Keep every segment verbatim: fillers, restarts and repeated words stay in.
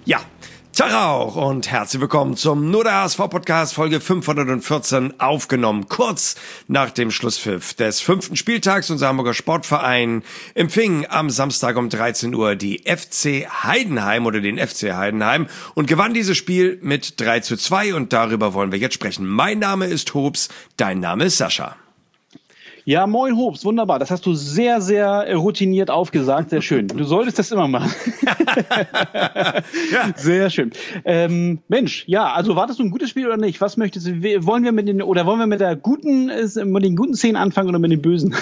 Ja, Tag auch und herzlich willkommen zum Nur der H S V-Podcast, Folge fünfhundertvierzehn, aufgenommen kurz nach dem Schlusspfiff des fünften Spieltags. Unser Hamburger Sportverein empfing am Samstag um dreizehn Uhr die F C Heidenheim oder den F C Heidenheim und gewann dieses Spiel mit drei zu zwei und darüber wollen wir jetzt sprechen. Mein Name ist Hobbs, dein Name ist Sascha. Ja, moin Hobbs, wunderbar. Das hast du sehr, sehr routiniert aufgesagt. Sehr schön. Du solltest das immer machen. Ja. Sehr schön. Ähm, Mensch, ja, also wartest du ein gutes Spiel oder nicht? Was möchtest du? Wollen wir mit den oder wollen wir mit der guten, mit den guten Szenen anfangen oder mit den bösen?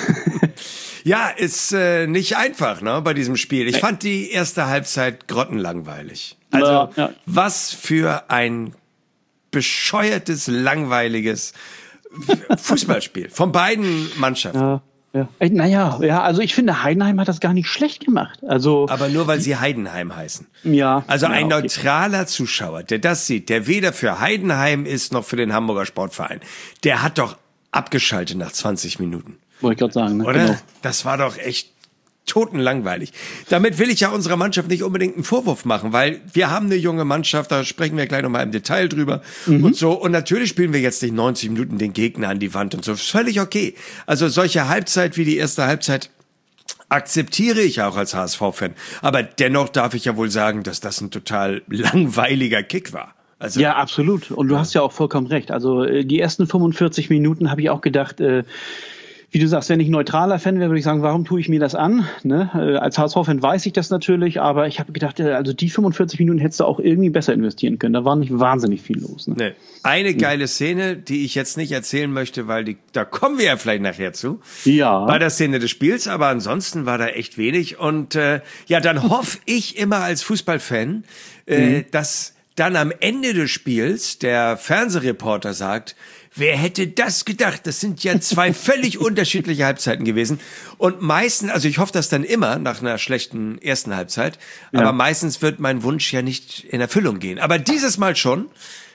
Ja, ist äh, nicht einfach, ne, bei diesem Spiel. Ich fand die erste Halbzeit grottenlangweilig. Also, ja, ja. Was für ein bescheuertes, langweiliges Fußballspiel von beiden Mannschaften. Ja, ja. Naja, ja, also ich finde, Heidenheim hat das gar nicht schlecht gemacht. Also, aber nur, weil sie Heidenheim heißen. Ja. Also ein ja, okay. neutraler Zuschauer, der das sieht, der weder für Heidenheim ist, noch für den Hamburger Sportverein, der hat doch abgeschaltet nach zwanzig Minuten. Wollte ich gerade sagen. Ne? Oder? Genau. Das war doch echt totenlangweilig. Damit will ich ja unserer Mannschaft nicht unbedingt einen Vorwurf machen, weil wir haben eine junge Mannschaft, da sprechen wir gleich nochmal im Detail drüber mhm. und so. Und natürlich spielen wir jetzt nicht neunzig Minuten den Gegner an die Wand und so. Das ist völlig okay. Also solche Halbzeit wie die erste Halbzeit akzeptiere ich auch als H S V-Fan. Aber dennoch darf ich ja wohl sagen, dass das ein total langweiliger Kick war. Also, ja, absolut. Und du ja. hast ja auch vollkommen recht. Also die ersten fünfundvierzig Minuten habe ich auch gedacht, äh, wie du sagst, wenn ich neutraler Fan wäre, würde ich sagen, warum tue ich mir das an? Ne? Äh, als H S V-Fan weiß ich das natürlich, aber ich habe gedacht, äh, also die fünfundvierzig Minuten hättest du auch irgendwie besser investieren können. Da war nicht wahnsinnig viel los. Ne? Nee. Eine ja. geile Szene, die ich jetzt nicht erzählen möchte, weil die, da kommen wir ja vielleicht nachher zu. Ja. Bei der Szene des Spiels, aber ansonsten war da echt wenig. Und äh, ja, dann hoffe ich immer als Fußballfan, äh, mhm. dass dann am Ende des Spiels der Fernsehreporter sagt, wer hätte das gedacht? Das sind ja zwei völlig unterschiedliche Halbzeiten gewesen. Und meistens, also ich hoffe das dann immer nach einer schlechten ersten Halbzeit, ja. aber meistens wird mein Wunsch ja nicht in Erfüllung gehen. Aber dieses Mal schon.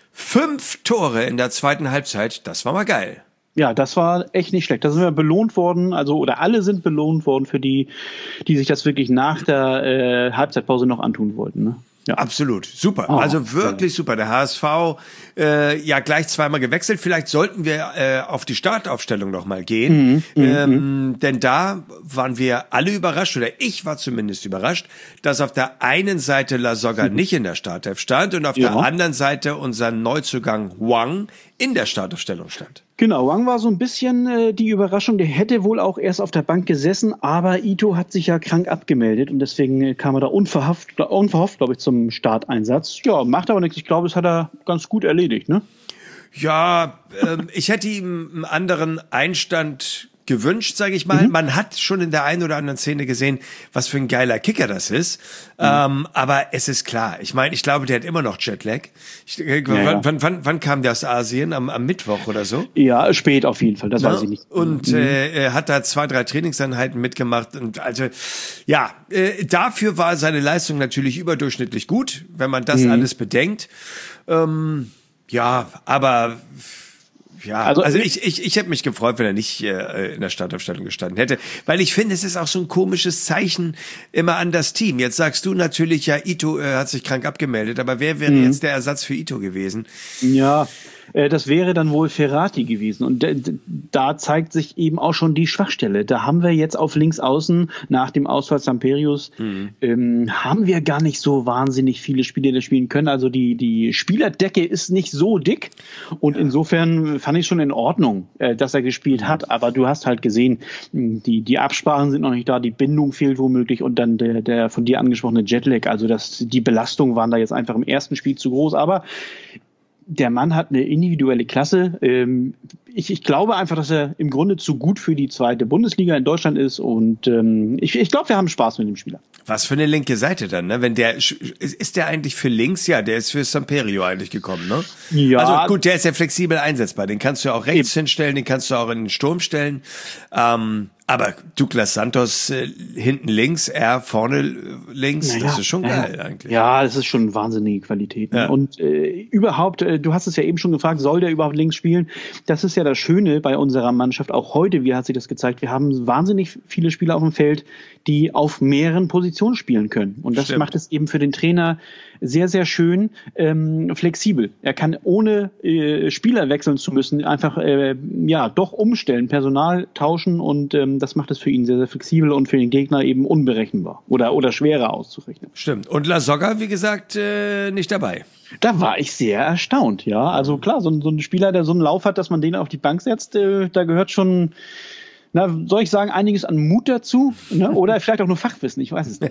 Fünf Tore in der zweiten Halbzeit, das war mal geil. Ja, das war echt nicht schlecht. Da sind wir belohnt worden, also oder alle sind belohnt worden für die, die sich das wirklich nach der äh, Halbzeitpause noch antun wollten, ne? Ja. Absolut, super. Oh, also wirklich ja. super. Der H S V äh, ja gleich zweimal gewechselt. Vielleicht sollten wir äh, auf die Startaufstellung noch mal gehen, mhm, ähm, mhm. denn da waren wir alle überrascht, oder ich war zumindest überrascht, dass auf der einen Seite Lasogga mhm. nicht in der Startelf stand und auf ja. der anderen Seite unser Neuzugang Wang in der Startaufstellung stand. Genau, Wang war so ein bisschen äh, die Überraschung. Der hätte wohl auch erst auf der Bank gesessen, aber Ito hat sich ja krank abgemeldet und deswegen äh, kam er da unverhofft, unverhofft, glaube ich, zum Starteinsatz. Ja, macht aber nichts. Ich glaube, das hat er ganz gut erledigt, ne? Ja, ähm, ich hätte ihm einen anderen Einstand gewünscht, sage ich mal. Mhm. Man hat schon in der einen oder anderen Szene gesehen, was für ein geiler Kicker das ist. Mhm. Ähm, aber es ist klar. Ich meine, ich glaube, der hat immer noch Jetlag. Ich, äh, ja, ja. Wann, wann, wann kam der aus Asien? Am, am Mittwoch oder so? Ja, spät auf jeden Fall. Das ja? weiß ich nicht. Und mhm. äh, er hat da zwei, drei Trainingseinheiten mitgemacht. Und also ja, äh, dafür war seine Leistung natürlich überdurchschnittlich gut, wenn man das mhm. alles bedenkt. Ähm, ja, aber Ja, also, also ich, ich, ich hätte mich gefreut, wenn er nicht äh, in der Startaufstellung gestanden hätte, weil ich finde, es ist auch so ein komisches Zeichen immer an das Team. Jetzt sagst du natürlich, ja, Ito äh, hat sich krank abgemeldet, aber wer wäre mhm. jetzt der Ersatz für Ito gewesen? Ja, äh, das wäre dann wohl Ferrati gewesen und d- d- da zeigt sich eben auch schon die Schwachstelle. Da haben wir jetzt auf links außen nach dem Ausfall Samperius mhm. ähm, haben wir gar nicht so wahnsinnig viele Spieler, die spielen können. Also die, die Spielerdecke ist nicht so dick und ja. insofern fand ich schon in Ordnung, äh, dass er gespielt hat, aber du hast halt gesehen, die, die Absprachen sind noch nicht da, die Bindung fehlt womöglich und dann der, der von dir angesprochene Jetlag, also das, die Belastungen waren da jetzt einfach im ersten Spiel zu groß, aber der Mann hat eine individuelle Klasse. Ähm, ich, ich glaube einfach, dass er im Grunde zu gut für die zweite Bundesliga in Deutschland ist und ähm, ich, ich glaube, wir haben Spaß mit dem Spieler. Was für eine linke Seite dann, ne? Wenn der ist der eigentlich für links? Ja, der ist für Samperio eigentlich gekommen, ne? Ja. Also gut, der ist ja flexibel einsetzbar. Den kannst du auch rechts eben hinstellen, den kannst du auch in den Sturm stellen. Ähm, aber Douglas Santos äh, hinten links, er vorne äh, links, naja, das ist schon geil ja. eigentlich. Ja, das ist schon wahnsinnige Qualität. Ne? Ja. Und äh, überhaupt, äh, du hast es ja eben schon gefragt, soll der überhaupt links spielen? Das ist ja das Schöne bei unserer Mannschaft, auch heute, wie hat sich das gezeigt, wir haben wahnsinnig viele Spieler auf dem Feld, die auf mehreren Positionen spielen können. Und das Stimmt. macht es eben für den Trainer sehr, sehr schön ähm, flexibel. Er kann ohne äh, Spieler wechseln zu müssen einfach äh, ja doch umstellen, Personal tauschen und ähm, das macht es für ihn sehr, sehr flexibel und für den Gegner eben unberechenbar oder, oder schwerer auszurechnen. Stimmt. Und Lasogga, wie gesagt, äh, nicht dabei. Da war ich sehr erstaunt, ja. Also klar, so ein, so ein Spieler, der so einen Lauf hat, dass man den auf die Bank setzt, äh, da gehört schon, na, soll ich sagen, einiges an Mut dazu, ne? Oder vielleicht auch nur Fachwissen, ich weiß es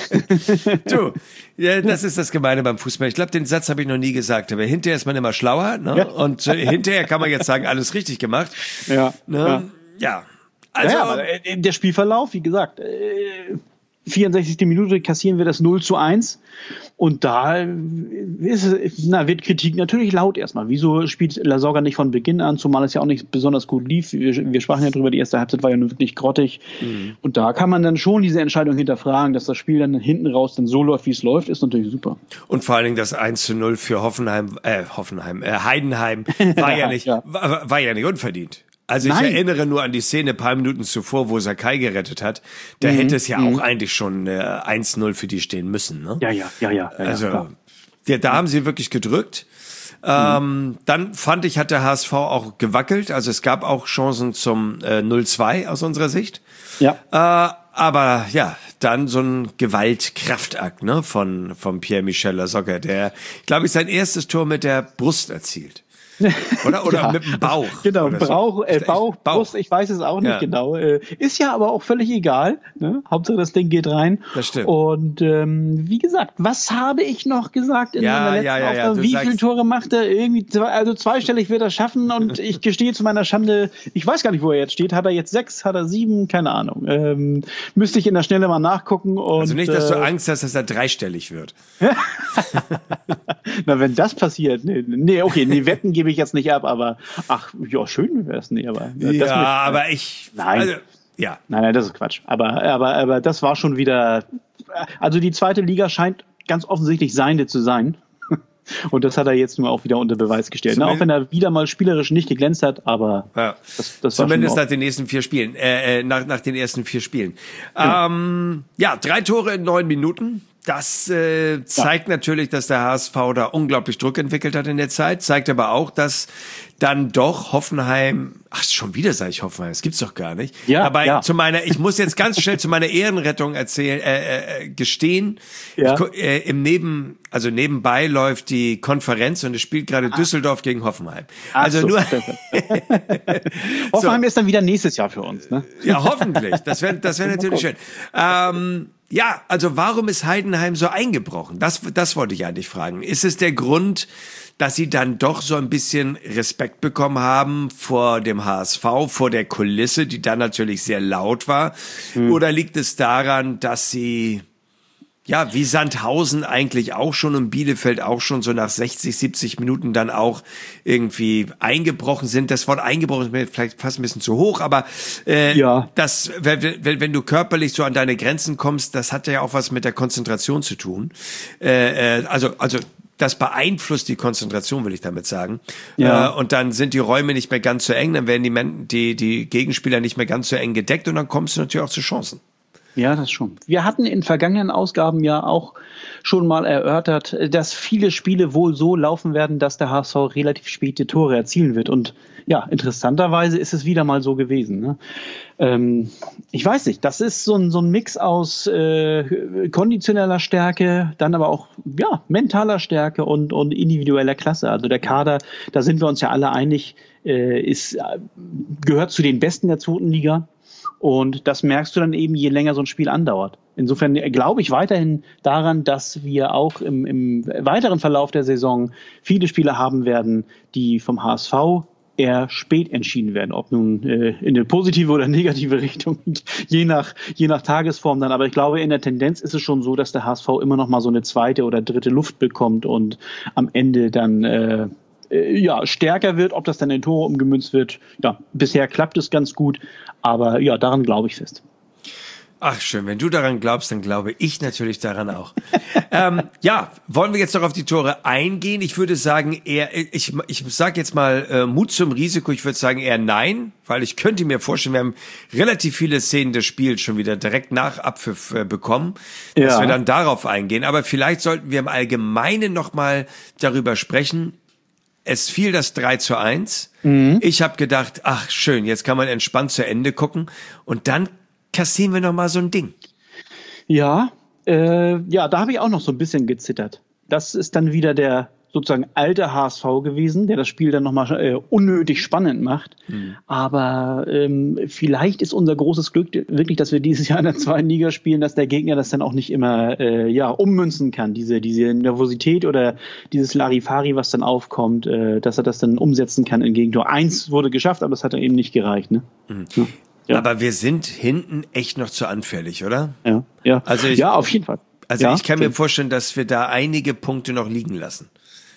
nicht. Du, ja, das ist das Gemeine beim Fußball. Ich glaube, den Satz habe ich noch nie gesagt, aber hinterher ist man immer schlauer, ne? Ja. Und äh, hinterher kann man jetzt sagen, alles richtig gemacht. Ja, Ne? ja. Ja. Also, Naja, aber äh, der Spielverlauf, wie gesagt, äh, vierundsechzigste Minute kassieren wir das null zu eins und da ist es, na, wird Kritik natürlich laut erstmal. Wieso spielt Lasogga nicht von Beginn an, zumal es ja auch nicht besonders gut lief. Wir, wir sprachen ja drüber, die erste Halbzeit war ja nur wirklich grottig. Mhm. Und da kann man dann schon diese Entscheidung hinterfragen, dass das Spiel dann hinten raus dann so läuft, wie es läuft, ist natürlich super. Und vor allen Dingen das eins zu null für Hoffenheim, äh, Hoffenheim, äh, Heidenheim war ja nicht, ja. War, war ja nicht unverdient. Also ich Nein. erinnere nur an die Szene ein paar Minuten zuvor, wo Sakai gerettet hat. Da mhm. hätte es ja mhm. auch eigentlich schon äh, eins null für die stehen müssen. Ne? Ja, ja, ja, ja. ja also ja, ja, da haben sie wirklich gedrückt. Mhm. Ähm, dann fand ich, hat der H S V auch gewackelt. Also es gab auch Chancen zum äh, null zwei aus unserer Sicht. Ja. Äh, aber ja, dann so ein Gewaltkraftakt, ne, von, von Pierre-Michel Lasogga, der, glaube ich, sein erstes Tor mit der Brust erzielt. Oder, oder ja, mit dem Bauch. Genau, oder Bauch, so. äh, Bauch, Bauch, Brust, ich weiß es auch nicht ja. genau. Äh, ist ja aber auch völlig egal. Ne? Hauptsache das Ding geht rein. Das stimmt. Und ähm, wie gesagt, was habe ich noch gesagt in ja, meiner letzten ja, ja, Aufgabe? ja, Wie sagst, viele Tore macht er? Irgendwie zwei, also zweistellig wird er schaffen und ich gestehe zu meiner Schande, ich weiß gar nicht, wo er jetzt steht. Hat er jetzt sechs, hat er sieben? Keine Ahnung. Ähm, müsste ich in der Schnelle mal nachgucken. Und, also nicht, dass äh, du Angst hast, dass er dreistellig wird. Na, wenn das passiert, nee, nee, okay, nee, Wetten gebe ich jetzt nicht ab, aber ach, ja, schön wäre es nicht, aber ja, das mit, aber ich, nein, also, ja, nein, nein, das ist Quatsch. Aber, aber, aber das war schon wieder, also die zweite Liga scheint ganz offensichtlich seine zu sein. Und das hat er jetzt nur auch wieder unter Beweis gestellt. Na, auch wenn er wieder mal spielerisch nicht geglänzt hat, aber ja. das, das zumindest war nach den nächsten vier Spielen, äh, nach, nach den ersten vier Spielen. Ja, ähm, ja drei Tore in neun Minuten. Das äh, zeigt ja. natürlich, dass der H S V da unglaublich Druck entwickelt hat in der Zeit. Zeigt aber auch, dass dann doch Hoffenheim, ach schon wieder sage ich Hoffenheim, das gibt's doch gar nicht. Ja, Dabei ja. zu meiner, ich muss jetzt ganz schnell zu meiner Ehrenrettung erzählen, äh, äh, gestehen. Ja. Ich, äh, Im Neben, also nebenbei läuft die Konferenz und es spielt gerade ah. Düsseldorf gegen Hoffenheim. Ach also so, nur Hoffenheim so. ist dann wieder nächstes Jahr für uns, ne? Ja, hoffentlich. Das wäre, das wäre natürlich schön. Ähm, Ja, also warum ist Heidenheim so eingebrochen? Das, das wollte ich eigentlich fragen. Ist es der Grund, dass sie dann doch so ein bisschen Respekt bekommen haben vor dem H S V, vor der Kulisse, die dann natürlich sehr laut war? Hm. Oder liegt es daran, dass sie, ja, wie Sandhausen eigentlich auch schon und Bielefeld auch schon so nach sechzig, siebzig Minuten dann auch irgendwie eingebrochen sind? Das Wort eingebrochen ist mir vielleicht fast ein bisschen zu hoch, aber äh, ja. das, wenn, wenn, wenn du körperlich so an deine Grenzen kommst, das hat ja auch was mit der Konzentration zu tun. Äh, äh, also, also das beeinflusst die Konzentration, will ich damit sagen. Ja. Äh, und dann sind die Räume nicht mehr ganz so eng, dann werden die, Men- die, die Gegenspieler nicht mehr ganz so eng gedeckt und dann kommst du natürlich auch zu Chancen. Ja, das schon. Wir hatten in vergangenen Ausgaben ja auch schon mal erörtert, dass viele Spiele wohl so laufen werden, dass der H S V relativ späte Tore erzielen wird. Und ja, interessanterweise ist es wieder mal so gewesen. Ne? Ähm, ich weiß nicht, das ist so ein, so ein Mix aus äh, konditioneller Stärke, dann aber auch ja mentaler Stärke und, und individueller Klasse. Also der Kader, da sind wir uns ja alle einig, äh, ist, gehört zu den Besten der zweiten Liga. Und das merkst du dann eben, je länger so ein Spiel andauert. Insofern glaube ich weiterhin daran, dass wir auch im, im weiteren Verlauf der Saison viele Spiele haben werden, die vom H S V eher spät entschieden werden. Ob nun äh, in eine positive oder negative Richtung, je nach, je nach Tagesform dann. Aber ich glaube, in der Tendenz ist es schon so, dass der H S V immer noch mal so eine zweite oder dritte Luft bekommt und am Ende dann äh, ja, stärker wird. Ob das dann in Tore umgemünzt wird, ja, bisher klappt es ganz gut, aber ja, daran glaube ich fest. Ach schön, wenn du daran glaubst, dann glaube ich natürlich daran auch. ähm, ja, wollen wir jetzt noch auf die Tore eingehen? Ich würde sagen eher, ich, ich sage jetzt mal äh, Mut zum Risiko, ich würde sagen eher nein, weil ich könnte mir vorstellen, wir haben relativ viele Szenen des Spiels schon wieder direkt nach Abpfiff äh, bekommen, dass Ja. wir dann darauf eingehen. Aber vielleicht sollten wir im Allgemeinen nochmal darüber sprechen. Es fiel das drei zu eins. Mhm. Ich habe gedacht, ach schön, jetzt kann man entspannt zu Ende gucken. Und dann kassieren wir noch mal so ein Ding. Ja, äh, ja, da habe ich auch noch so ein bisschen gezittert. Das ist dann wieder der sozusagen alte H S V gewesen, der das Spiel dann nochmal äh, unnötig spannend macht. Mhm. Aber ähm, vielleicht ist unser großes Glück wirklich, dass wir dieses Jahr in der zweiten Liga spielen, dass der Gegner das dann auch nicht immer äh, ja ummünzen kann, diese diese Nervosität oder dieses Larifari, was dann aufkommt, äh, dass er das dann umsetzen kann in Gegentor. Eins wurde geschafft, aber das hat dann eben nicht gereicht. Ne? Mhm. Ja. Ja. Aber wir sind hinten echt noch zu anfällig, oder? Ja, ja. Also ich, ja, auf jeden Fall. Also ja, ich kann okay. mir vorstellen, dass wir da einige Punkte noch liegen lassen.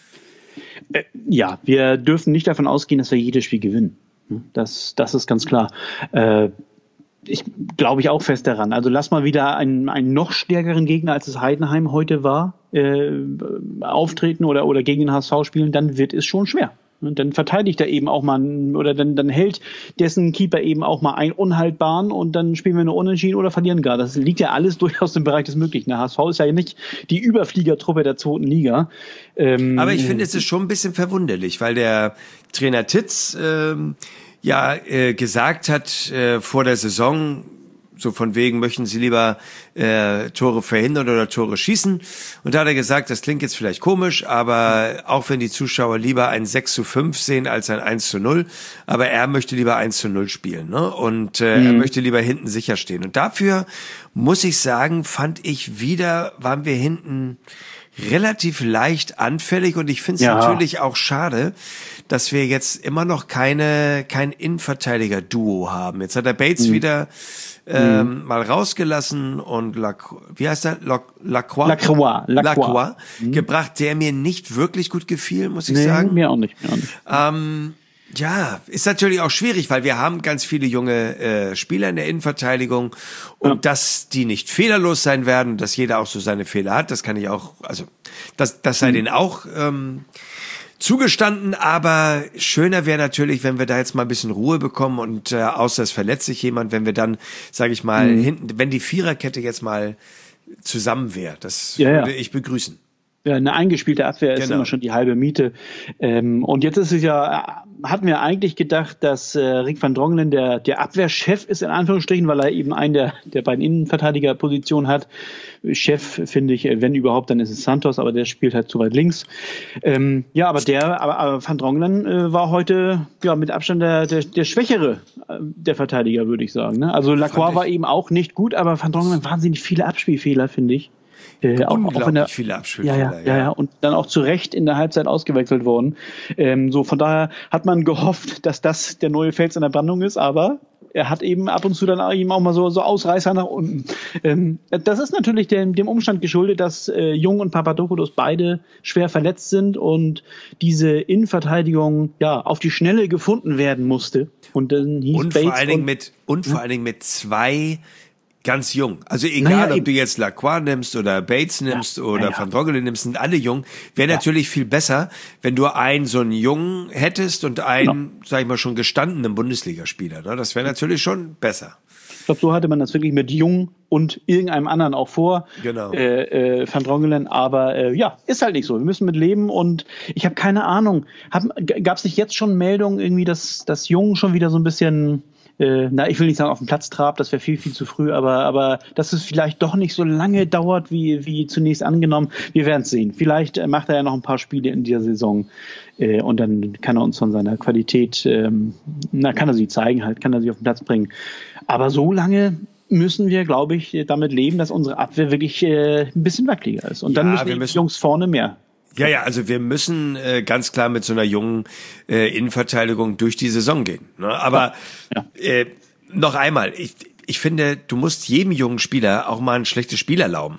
Äh, ja, wir dürfen nicht davon ausgehen, dass wir jedes Spiel gewinnen. Das, das ist ganz klar. Äh, ich glaube ich auch fest daran. Also lass mal wieder einen, einen noch stärkeren Gegner, als es Heidenheim heute war, äh, auftreten oder, oder gegen den H S V spielen, dann wird es schon schwer. Und dann verteidigt er eben auch mal, oder dann, dann hält dessen Keeper eben auch mal einen unhaltbaren und dann spielen wir nur unentschieden oder verlieren gar. Das liegt ja alles durchaus im Bereich des Möglichen. Der H S V ist ja nicht die Überfliegertruppe der zweiten Liga. Ähm, Aber ich finde, es ist schon ein bisschen verwunderlich, weil der Trainer Titz ähm, ja äh, gesagt hat äh, vor der Saison, so von wegen, möchten Sie lieber äh, Tore verhindern oder Tore schießen? Und da hat er gesagt, das klingt jetzt vielleicht komisch, aber auch wenn die Zuschauer lieber ein sechs zu fünf sehen als ein eins zu null, aber er möchte lieber eins zu null spielen, ne? Und äh, mhm. er möchte lieber hinten sicher stehen. Und dafür muss ich sagen, fand ich wieder, waren wir hinten relativ leicht anfällig und ich finde es ja. natürlich auch schade, dass wir jetzt immer noch keine kein Innenverteidiger-Duo haben. Jetzt hat der Bates mhm. wieder ähm, mhm. mal rausgelassen und Lac- wie heißt der? Lac- Lacroix? Lacroix. Lacroix. Lacroix Mhm. gebracht, der mir nicht wirklich gut gefiel, muss ich nee, sagen. Mir auch nicht. Mir auch nicht. Ähm, ja, ist natürlich auch schwierig, weil wir haben ganz viele junge äh, Spieler in der Innenverteidigung und ja. dass die nicht fehlerlos sein werden, dass jeder auch so seine Fehler hat, das kann ich auch, also das, das sei mhm. denen auch ähm, zugestanden, aber schöner wäre natürlich, wenn wir da jetzt mal ein bisschen Ruhe bekommen und äh, außer es verletzt sich jemand, wenn wir dann, sage ich mal, mhm. hinten, wenn die Viererkette jetzt mal zusammen wäre, das ja, würde ja. ich begrüßen. Ja, eine eingespielte Abwehr ist genau. immer schon die halbe Miete. Ähm, und jetzt ist es ja, hatten wir eigentlich gedacht, dass äh, Rick van Drongelen der, der Abwehrchef ist, in Anführungsstrichen, weil er eben einen der, der beiden Innenverteidigerpositionen hat. Chef, finde ich, wenn überhaupt, dann ist es Santos, aber der spielt halt zu weit links. Ähm, ja, aber der, aber, aber Van Drongelen äh, war heute ja mit Abstand der, der, der Schwächere äh, der Verteidiger, würde ich sagen. Ne? Also Lacroix war eben auch nicht gut, aber Van Drongelen wahnsinnig viele Abspielfehler, finde ich. Äh, auch, auch in der, viele Abspielfehler. Ja, ja, ja, ja, und dann auch zu Recht in der Halbzeit ausgewechselt worden. Ähm, so von daher hat man gehofft, dass das der neue Fels in der Brandung ist, aber er hat eben ab und zu dann eben auch mal so, so Ausreißer nach unten. Ähm, das ist natürlich dem, dem Umstand geschuldet, dass äh, Jung und Papadopoulos beide schwer verletzt sind und diese Innenverteidigung ja auf die Schnelle gefunden werden musste. Und dann hieß und Bates vor allen Dingen und, mit und vor allen Dingen mit zwei ganz jung. Also egal, naja, ob du jetzt Lacroix nimmst oder Bates nimmst ja, oder ja. Van Drongelen nimmst, sind alle jung. Wäre ja. natürlich viel besser, wenn du einen so einen Jungen hättest und einen, genau. sag ich mal, schon gestandenen Bundesligaspieler. Ne? Das wäre natürlich schon besser. Ich glaube, so hatte man das wirklich mit Jung und irgendeinem anderen auch vor. Genau. Äh, äh, Van Drongelen, aber äh, ja, ist halt nicht so. Wir müssen mit leben und ich habe keine Ahnung. Gab es nicht jetzt schon Meldungen irgendwie, dass das Jung schon wieder so ein bisschen Äh, na, ich will nicht sagen auf dem Platz trabt, das wäre viel, viel zu früh, aber, aber dass es vielleicht doch nicht so lange dauert, wie, wie zunächst angenommen. Wir werden es sehen. Vielleicht äh, macht er ja noch ein paar Spiele in dieser Saison äh, und dann kann er uns von seiner Qualität, ähm, na, kann er sie zeigen halt, kann er sie auf den Platz bringen. Aber so lange müssen wir, glaube ich, damit leben, dass unsere Abwehr wirklich äh, ein bisschen wackeliger ist. Und ja, dann müssen die müssen Jungs vorne mehr. Ja, ja, also wir müssen äh, ganz klar mit so einer jungen äh, Innenverteidigung durch die Saison gehen. Ne? Aber ja. Ja. Äh, noch einmal, ich, ich finde, du musst jedem jungen Spieler auch mal ein schlechtes Spiel erlauben.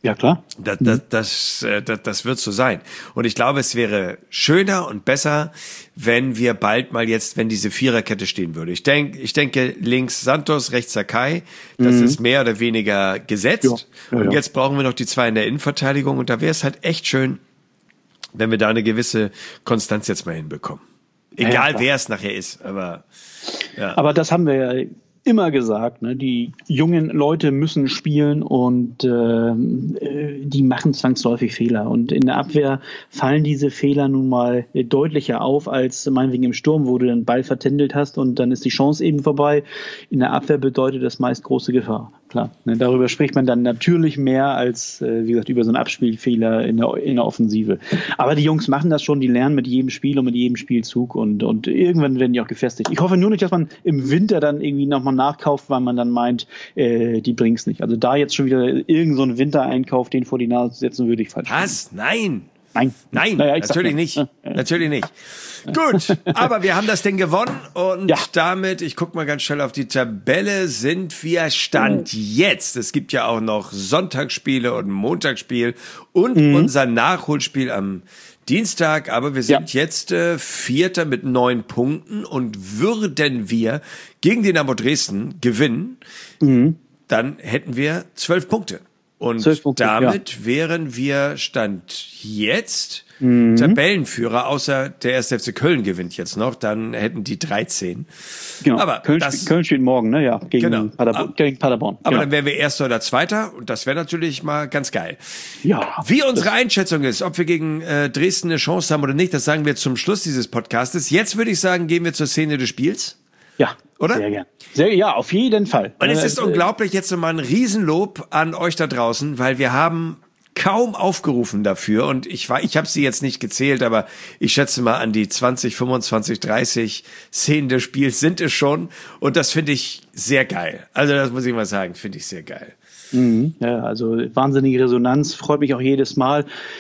Ja, klar. Das, das, das, das, das wird so sein. Und ich glaube, es wäre schöner und besser, wenn wir bald mal jetzt, wenn diese Viererkette stehen würde. Ich denke, ich denke, links Santos, rechts Sakai, das mhm. ist mehr oder weniger gesetzt. Ja. Ja, ja. Und jetzt brauchen wir noch die zwei in der Innenverteidigung. Und da wäre es halt echt schön, wenn wir da eine gewisse Konstanz jetzt mal hinbekommen. Egal, ja, wer es nachher ist, aber ja. Aber das haben wir ja immer gesagt, ne? Die jungen Leute müssen spielen und äh, die machen zwangsläufig Fehler. Und in der Abwehr fallen diese Fehler nun mal deutlicher auf, als meinetwegen im Sturm, wo du den Ball vertändelt hast und dann ist die Chance eben vorbei. In der Abwehr bedeutet das meist große Gefahr. Klar, ne? Darüber spricht man dann natürlich mehr als, äh, wie gesagt, über so einen Abspielfehler in der, in der Offensive. Aber die Jungs machen das schon, die lernen mit jedem Spiel und mit jedem Spielzug und, und irgendwann werden die auch gefestigt. Ich hoffe nur nicht, dass man im Winter dann irgendwie nochmal nachkauft, weil man dann meint, äh, die bringt's nicht. Also da jetzt schon wieder irgend so einen Wintereinkauf, den vor die Nase zu setzen, würde ich falsch machen. Was? Nein! Nein, Nein, naja, natürlich nicht. Natürlich nicht. Gut, aber wir haben das Ding gewonnen und ja. damit, ich guck mal ganz schnell auf die Tabelle, sind wir Stand mhm. jetzt. Es gibt ja auch noch Sonntagsspiele und Montagsspiel und mhm. unser Nachholspiel am Dienstag, aber wir sind ja. jetzt äh, Vierter mit neun Punkten und würden wir gegen Dynamo Dresden gewinnen, mhm. dann hätten wir zwölf Punkte. Und Punkte, damit ja. wären wir Stand jetzt mhm. Tabellenführer, außer der erste F C Köln gewinnt jetzt noch, dann hätten die dreizehn. Genau. Aber Köln, das, spielt, Köln spielt morgen, ne? Ja, gegen, genau. Paderborn, gegen Paderborn. Aber genau. dann wären wir Erster oder Zweiter und das wäre natürlich mal ganz geil. Ja. Wie unsere Einschätzung ist, ob wir gegen äh, Dresden eine Chance haben oder nicht, das sagen wir zum Schluss dieses Podcastes. Jetzt würde ich sagen, gehen wir zur Szene des Spiels. Ja, oder? Sehr gerne. Sehr, ja, auf jeden Fall. Und es ist äh, unglaublich, jetzt nochmal ein Riesenlob an euch da draußen, weil wir haben kaum aufgerufen dafür und ich war, ich habe sie jetzt nicht gezählt, aber ich schätze mal an die zwanzig, fünfundzwanzig, dreißig Szenen des Spiels sind es schon und das finde ich sehr geil. Also das muss ich mal sagen, finde ich sehr geil. Mhm, ja, also wahnsinnige Resonanz, freut mich auch jedes Mal.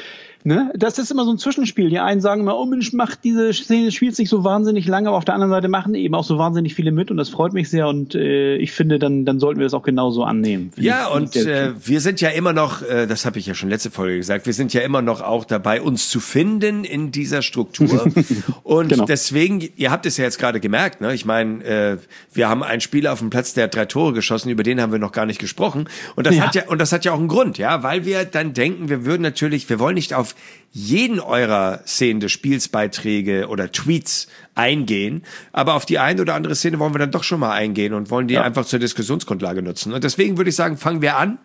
Ne? Das ist immer so ein Zwischenspiel. Die einen sagen immer, oh Mensch, macht diese Szene des Spiels nicht so wahnsinnig lange, aber auf der anderen Seite machen eben auch so wahnsinnig viele mit und das freut mich sehr und äh, ich finde, dann dann sollten wir das auch genauso annehmen. Ja, und äh, wir sind ja immer noch, äh, das habe ich ja schon letzte Folge gesagt, wir sind ja immer noch auch dabei, uns zu finden in dieser Struktur und genau. deswegen, ihr habt es ja jetzt gerade gemerkt, ne? Ich meine, äh, wir haben einen Spieler auf dem Platz, der hat drei Tore geschossen, über den haben wir noch gar nicht gesprochen und das ja. hat ja und das hat ja auch einen Grund, ja, weil wir dann denken, wir würden natürlich, wir wollen nicht auf jeden eurer Szenen des Spielsbeiträge oder Tweets eingehen, aber auf die eine oder andere Szene wollen wir dann doch schon mal eingehen und wollen die ja. einfach zur Diskussionsgrundlage nutzen. Und deswegen würde ich sagen, fangen wir an.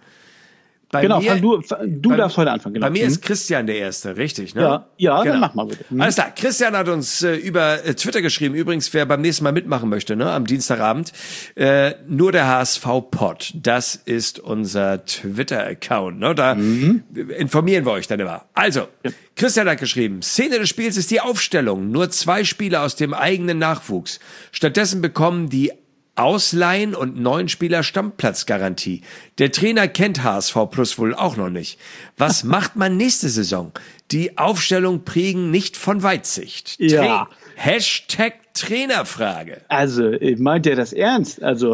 Bei genau, mir, fang du, du bei, darfst heute anfangen. Genau. Bei mir mhm. ist Christian der Erste, richtig, ne? Ja, ja genau. Dann mach mal bitte. Mhm. Alles klar, Christian hat uns äh, über äh, Twitter geschrieben, übrigens, wer beim nächsten Mal mitmachen möchte, ne, am Dienstagabend, äh, nur der H S V-Pod, das ist unser Twitter-Account, ne, da mhm. informieren wir euch dann immer. Also, ja. Christian hat geschrieben, Szene des Spiels ist die Aufstellung, nur zwei Spieler aus dem eigenen Nachwuchs. Stattdessen bekommen die Ausleihen und neun Spieler Stammplatzgarantie. Der Trainer kennt H S V Plus wohl auch noch nicht. Was macht man nächste Saison? Die Aufstellung prägen nicht von Weitsicht. Ja. Tra- Hashtag Trainerfrage. Also, meint der das ernst? Also.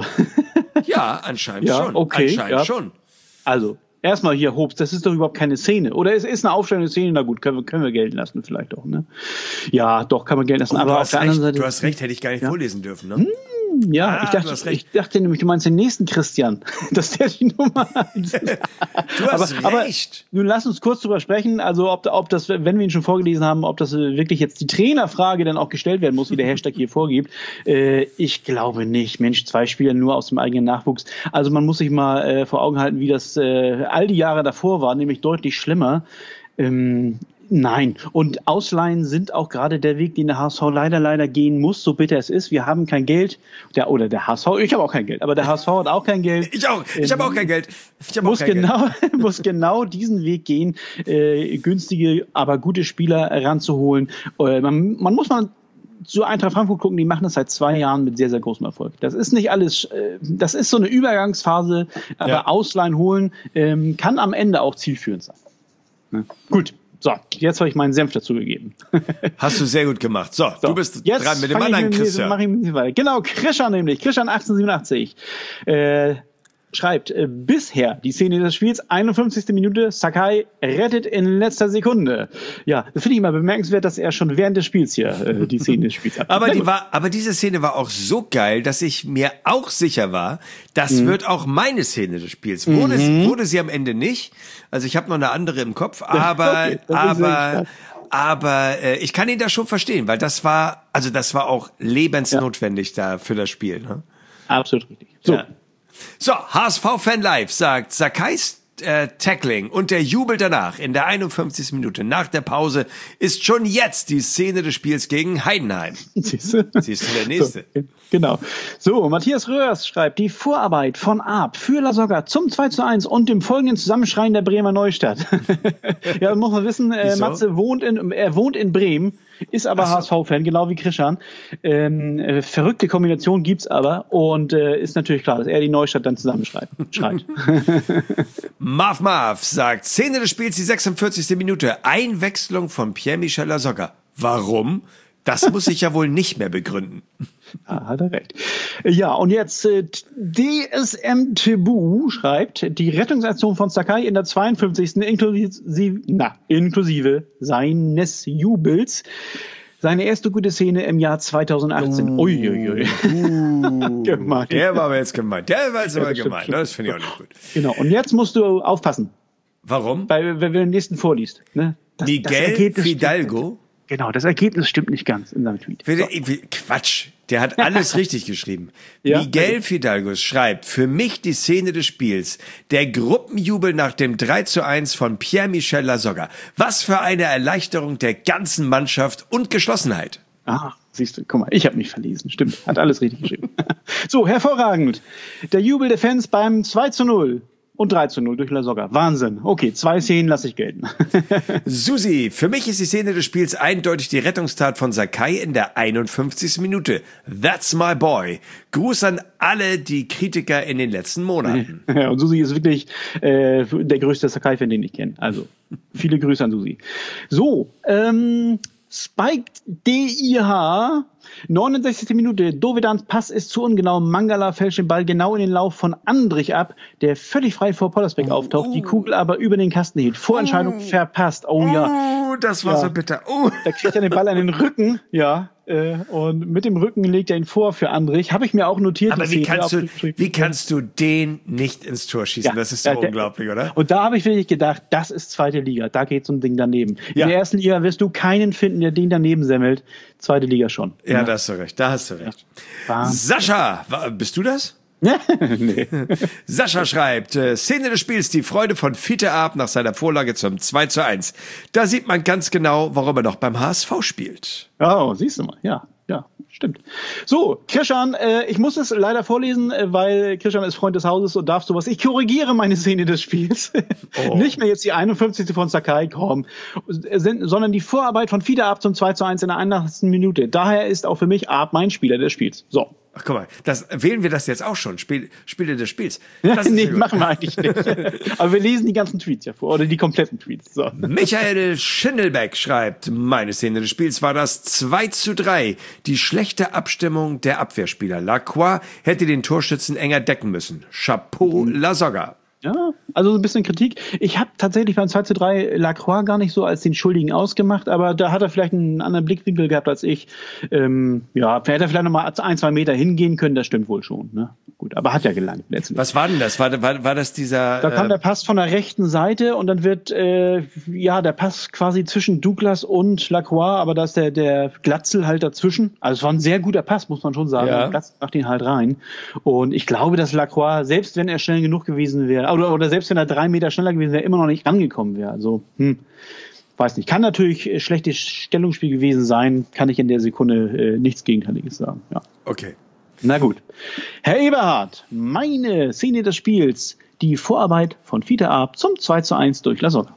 Ja, anscheinend ja, schon. Okay, anscheinend ja. schon. Also, erstmal hier, Hobbs, das ist doch überhaupt keine Szene. Oder es ist eine aufstellende Szene, na gut, können wir, können wir gelten lassen vielleicht auch, ne? Ja, doch, kann man gelten lassen. Oh, aber auf der recht, anderen Seite. Du hast recht, hätte ich gar nicht ja. vorlesen dürfen, ne? Hm. Ja, ah, ich, dachte, ich dachte nämlich, du meinst den nächsten Christian, dass der die Nummer eins ist. Du hast aber, recht. Aber, nun lass uns kurz drüber sprechen, also ob, ob das, wenn wir ihn schon vorgelesen haben, ob das wirklich jetzt die Trainerfrage dann auch gestellt werden muss, wie der Hashtag hier vorgibt. Äh, ich glaube nicht. Mensch, zwei Spieler nur aus dem eigenen Nachwuchs. Also man muss sich mal äh, vor Augen halten, wie das äh, all die Jahre davor war, nämlich deutlich schlimmer. Ähm, Nein. Und Ausleihen sind auch gerade der Weg, den der H S V leider, leider gehen muss, so bitter es ist. Wir haben kein Geld. Der, oder der H S V, ich habe auch kein Geld, aber der H S V hat auch kein Geld. Ich auch. Ich habe auch kein Geld. Ich habe auch kein genau, Geld. Muss genau diesen Weg gehen, äh, günstige, aber gute Spieler ranzuholen. Äh, man, man muss mal zu Eintracht Frankfurt gucken, die machen das seit zwei Jahren mit sehr, sehr großem Erfolg. Das ist nicht alles, äh, das ist so eine Übergangsphase, aber ja. Ausleihen holen ähm, kann am Ende auch zielführend sein. Ja. Gut. So, jetzt habe ich meinen Senf dazu gegeben. Hast du sehr gut gemacht. So, so du bist jetzt dran mit dem anderen ich, Christian. Mach ich mit, genau, Christian nämlich. Christian achtzehnhundertsiebenundachtzig. Äh, schreibt, äh, bisher die Szene des Spiels, einundfünfzigste Minute, Sakai rettet in letzter Sekunde. Ja, das finde ich immer bemerkenswert, dass er schon während des Spiels hier äh, die Szene des Spiels hat. aber, die war, aber diese Szene war auch so geil, dass ich mir auch sicher war, das mhm. wird auch meine Szene des Spiels. Wurde, mhm. wurde sie am Ende nicht. Also ich habe noch eine andere im Kopf, aber, okay, aber, aber äh, ich kann ihn da schon verstehen, weil das war, also das war auch lebensnotwendig ja. da für das Spiel. Ne? Absolut richtig. So. Ja. So, H S V-Fan Live sagt, Sakais äh, Tackling und der Jubel danach in der einundfünfzigsten Minute nach der Pause ist schon jetzt die Szene des Spiels gegen Heidenheim. Siehst du? Siehst du, der Nächste. So, genau. So, Matthias Röhrs schreibt, die Vorarbeit von Arp für Lasogga zum zwei zu eins und dem folgenden Zusammenschreien der Bremer Neustadt. Ja, muss man wissen, äh, Matze wohnt in, er wohnt in Bremen, ist aber so. H S V-Fan, genau wie Krishan. Ähm, äh, verrückte Kombination gibt's aber und äh, ist natürlich klar, dass er die Neustadt dann zusammenschreit. Schreit. Marv Marv sagt, Szene des Spiels, die sechsundvierzigste Minute, Einwechslung von Pierre-Michel Lasogga. Warum? Das muss ich ja wohl nicht mehr begründen. Ah, hat er recht. Ja, und jetzt äh, D S M Tebu schreibt, die Rettungsaktion von Sakai in der zweiundfünfzigsten inklusive, na, inklusive seines Jubels. Seine erste gute Szene im Jahr zweitausendachtzehn. Uh, Uiuiui. Uh, gemein. Der war aber jetzt gemein. Der war jetzt aber ja, gemein. Das finde ich auch nicht gut. Genau. Und jetzt musst du aufpassen. Warum? Weil, wenn du den nächsten vorliest. Ne? Das, Miguel das Fidalgo? Genau, das Ergebnis stimmt nicht ganz in seinem Tweet. So. Quatsch, der hat alles richtig geschrieben. Ja, Miguel Fidalgo schreibt, für mich die Szene des Spiels, der Gruppenjubel nach dem drei zu eins von Pierre-Michel Lasogga. Was für eine Erleichterung der ganzen Mannschaft und Geschlossenheit. Ah, siehst du, guck mal, ich habe mich verlesen, stimmt, hat alles richtig geschrieben. So, hervorragend. Der Jubel der Fans beim zwei zu null. Und drei zu null durch Lasogga. Wahnsinn. Okay, zwei Szenen lasse ich gelten. Susi, für mich ist die Szene des Spiels eindeutig die Rettungstat von Sakai in der einundfünfzigsten Minute. That's my boy. Gruß an alle die Kritiker in den letzten Monaten. Ja, und Susi ist wirklich äh, der größte Sakai-Fan, den ich kenne. Also, viele Grüße an Susi. So, ähm... Spike D I H, neunundsechzigste Minute, Dovedans Pass ist zu ungenau, Mangala fälscht den Ball genau in den Lauf von Andrich ab, der völlig frei vor Pollersbeck oh, auftaucht, oh. die Kugel aber über den Kasten hielt. Vorentscheidung oh. verpasst. Oh, oh ja. Das war ja. so bitter. Oh. Da kriegt er den Ball an den Rücken, ja. Äh, und mit dem Rücken legt er ihn vor für Andrich. Habe ich mir auch notiert. Aber wie kannst, du, wie kannst du den nicht ins Tor schießen? Ja, das ist so ja, unglaublich, oder? Und da habe ich wirklich gedacht, das ist zweite Liga. Da geht so ein Ding daneben. Ja. In der ersten Liga wirst du keinen finden, der den daneben semmelt. Zweite Liga schon. Ja, ja. da hast du recht. Da hast du recht. Ja. Sascha, bist du das? nee. Sascha schreibt, äh, Szene des Spiels, die Freude von Fiete Arp nach seiner Vorlage zum zwei zu eins. Da sieht man ganz genau, warum er noch beim H S V spielt. Oh, siehst du mal, ja. Ja, stimmt. So, Krishan, äh, ich muss es leider vorlesen, äh, weil Krishan ist Freund des Hauses und darf sowas. Ich korrigiere meine Szene des Spiels. Oh. Nicht mehr jetzt die einundfünfzigste von Sakai, komm, sondern die Vorarbeit von Fiete Arp zum zwei zu eins in der einundachtzigsten Minute. Daher ist auch für mich Arp mein Spieler des Spiels. So. Ach, guck mal, das, wählen wir das jetzt auch schon, Spiel, Spiele des Spiels. Das nee, machen wir eigentlich nicht. Aber wir lesen die ganzen Tweets ja vor, oder die kompletten Tweets. So. Michael Schindelbeck schreibt, meine Szene des Spiels war das zwei zu drei. Die schlechte Abstimmung der Abwehrspieler. Lacroix hätte den Torschützen enger decken müssen. Chapeau Lasogga. Ja, also so ein bisschen Kritik. Ich habe tatsächlich beim zwei zu drei Lacroix gar nicht so als den Schuldigen ausgemacht, aber da hat er vielleicht einen anderen Blickwinkel gehabt als ich. Ähm, ja, hätte er vielleicht noch mal ein, zwei Meter hingehen können, das stimmt wohl schon. Ne? Gut, aber hat ja gelangt letztendlich. Was war denn das? War, war, war das dieser... Da kam äh, der Pass von der rechten Seite und dann wird äh, ja der Pass quasi zwischen Douglas und Lacroix, aber da ist der, der Glatzel halt dazwischen. Also es war ein sehr guter Pass, muss man schon sagen. Ja. Glatzel macht ihn halt rein. Und ich glaube, dass Lacroix, selbst wenn er schnell genug gewesen wäre, Oder, oder selbst wenn er drei Meter schneller gewesen wäre, immer noch nicht rangekommen wäre. Also, hm, weiß nicht. Kann natürlich äh, schlechtes Stellungsspiel gewesen sein. Kann ich in der Sekunde äh, nichts Gegenteiliges sagen. Ja. Okay. Na gut. Herr Eberhard, meine Szene des Spiels. Die Vorarbeit von Fiete Arp zum zwei zu eins durch Lasogga.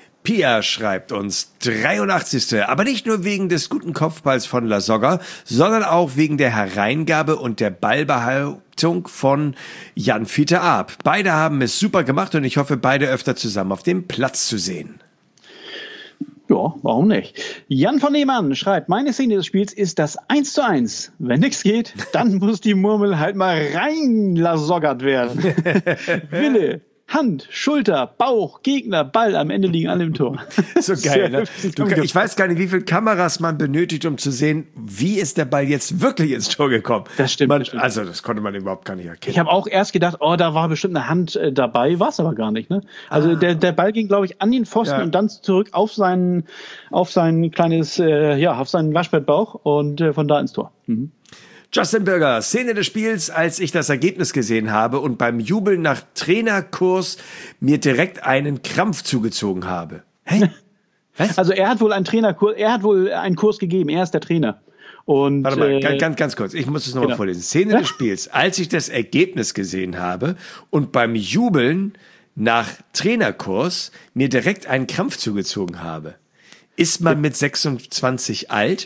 Pia schreibt uns dreiundachtzigste Aber nicht nur wegen des guten Kopfballs von Lasogga, sondern auch wegen der Hereingabe und der Ballbehaltung von Jan Fiete Arp. Beide haben es super gemacht und ich hoffe, beide öfter zusammen auf dem Platz zu sehen. Ja, Ja, warum nicht? Jan von Nehmann schreibt, meine Szene des Spiels ist das eins zu eins. Wenn nichts geht, dann muss die Murmel halt mal reinlasoggert werden. Wille, Hand, Schulter, Bauch, Gegner, Ball, am Ende liegen alle im Tor. So geil, ne? Du, ich weiß gar nicht, wie viele Kameras man benötigt, um zu sehen, wie ist der Ball jetzt wirklich ins Tor gekommen. Das stimmt. Man, das stimmt. Also das konnte man überhaupt gar nicht erkennen. Ich habe auch erst gedacht, oh, da war bestimmt eine Hand äh, dabei, war es aber gar nicht. Ne? Also ah. der, der Ball ging, glaube ich, an den Pfosten ja. und dann zurück auf sein, auf sein kleines, äh, ja, auf seinen Waschbettbauch und äh, von da ins Tor. Mhm. Justin Birger, Szene des Spiels, als ich das Ergebnis gesehen habe und beim Jubeln nach Trainerkurs mir direkt einen Krampf zugezogen habe. Hä? Was? Also er hat wohl einen Trainerkurs, er hat wohl einen Kurs gegeben, er ist der Trainer. Und, Warte mal, äh, ganz, ganz, ganz kurz, ich muss es nochmal genau. vorlesen. Szene des Spiels, als ich das Ergebnis gesehen habe und beim Jubeln nach Trainerkurs mir direkt einen Krampf zugezogen habe. Ist man mit sechsundzwanzig alt?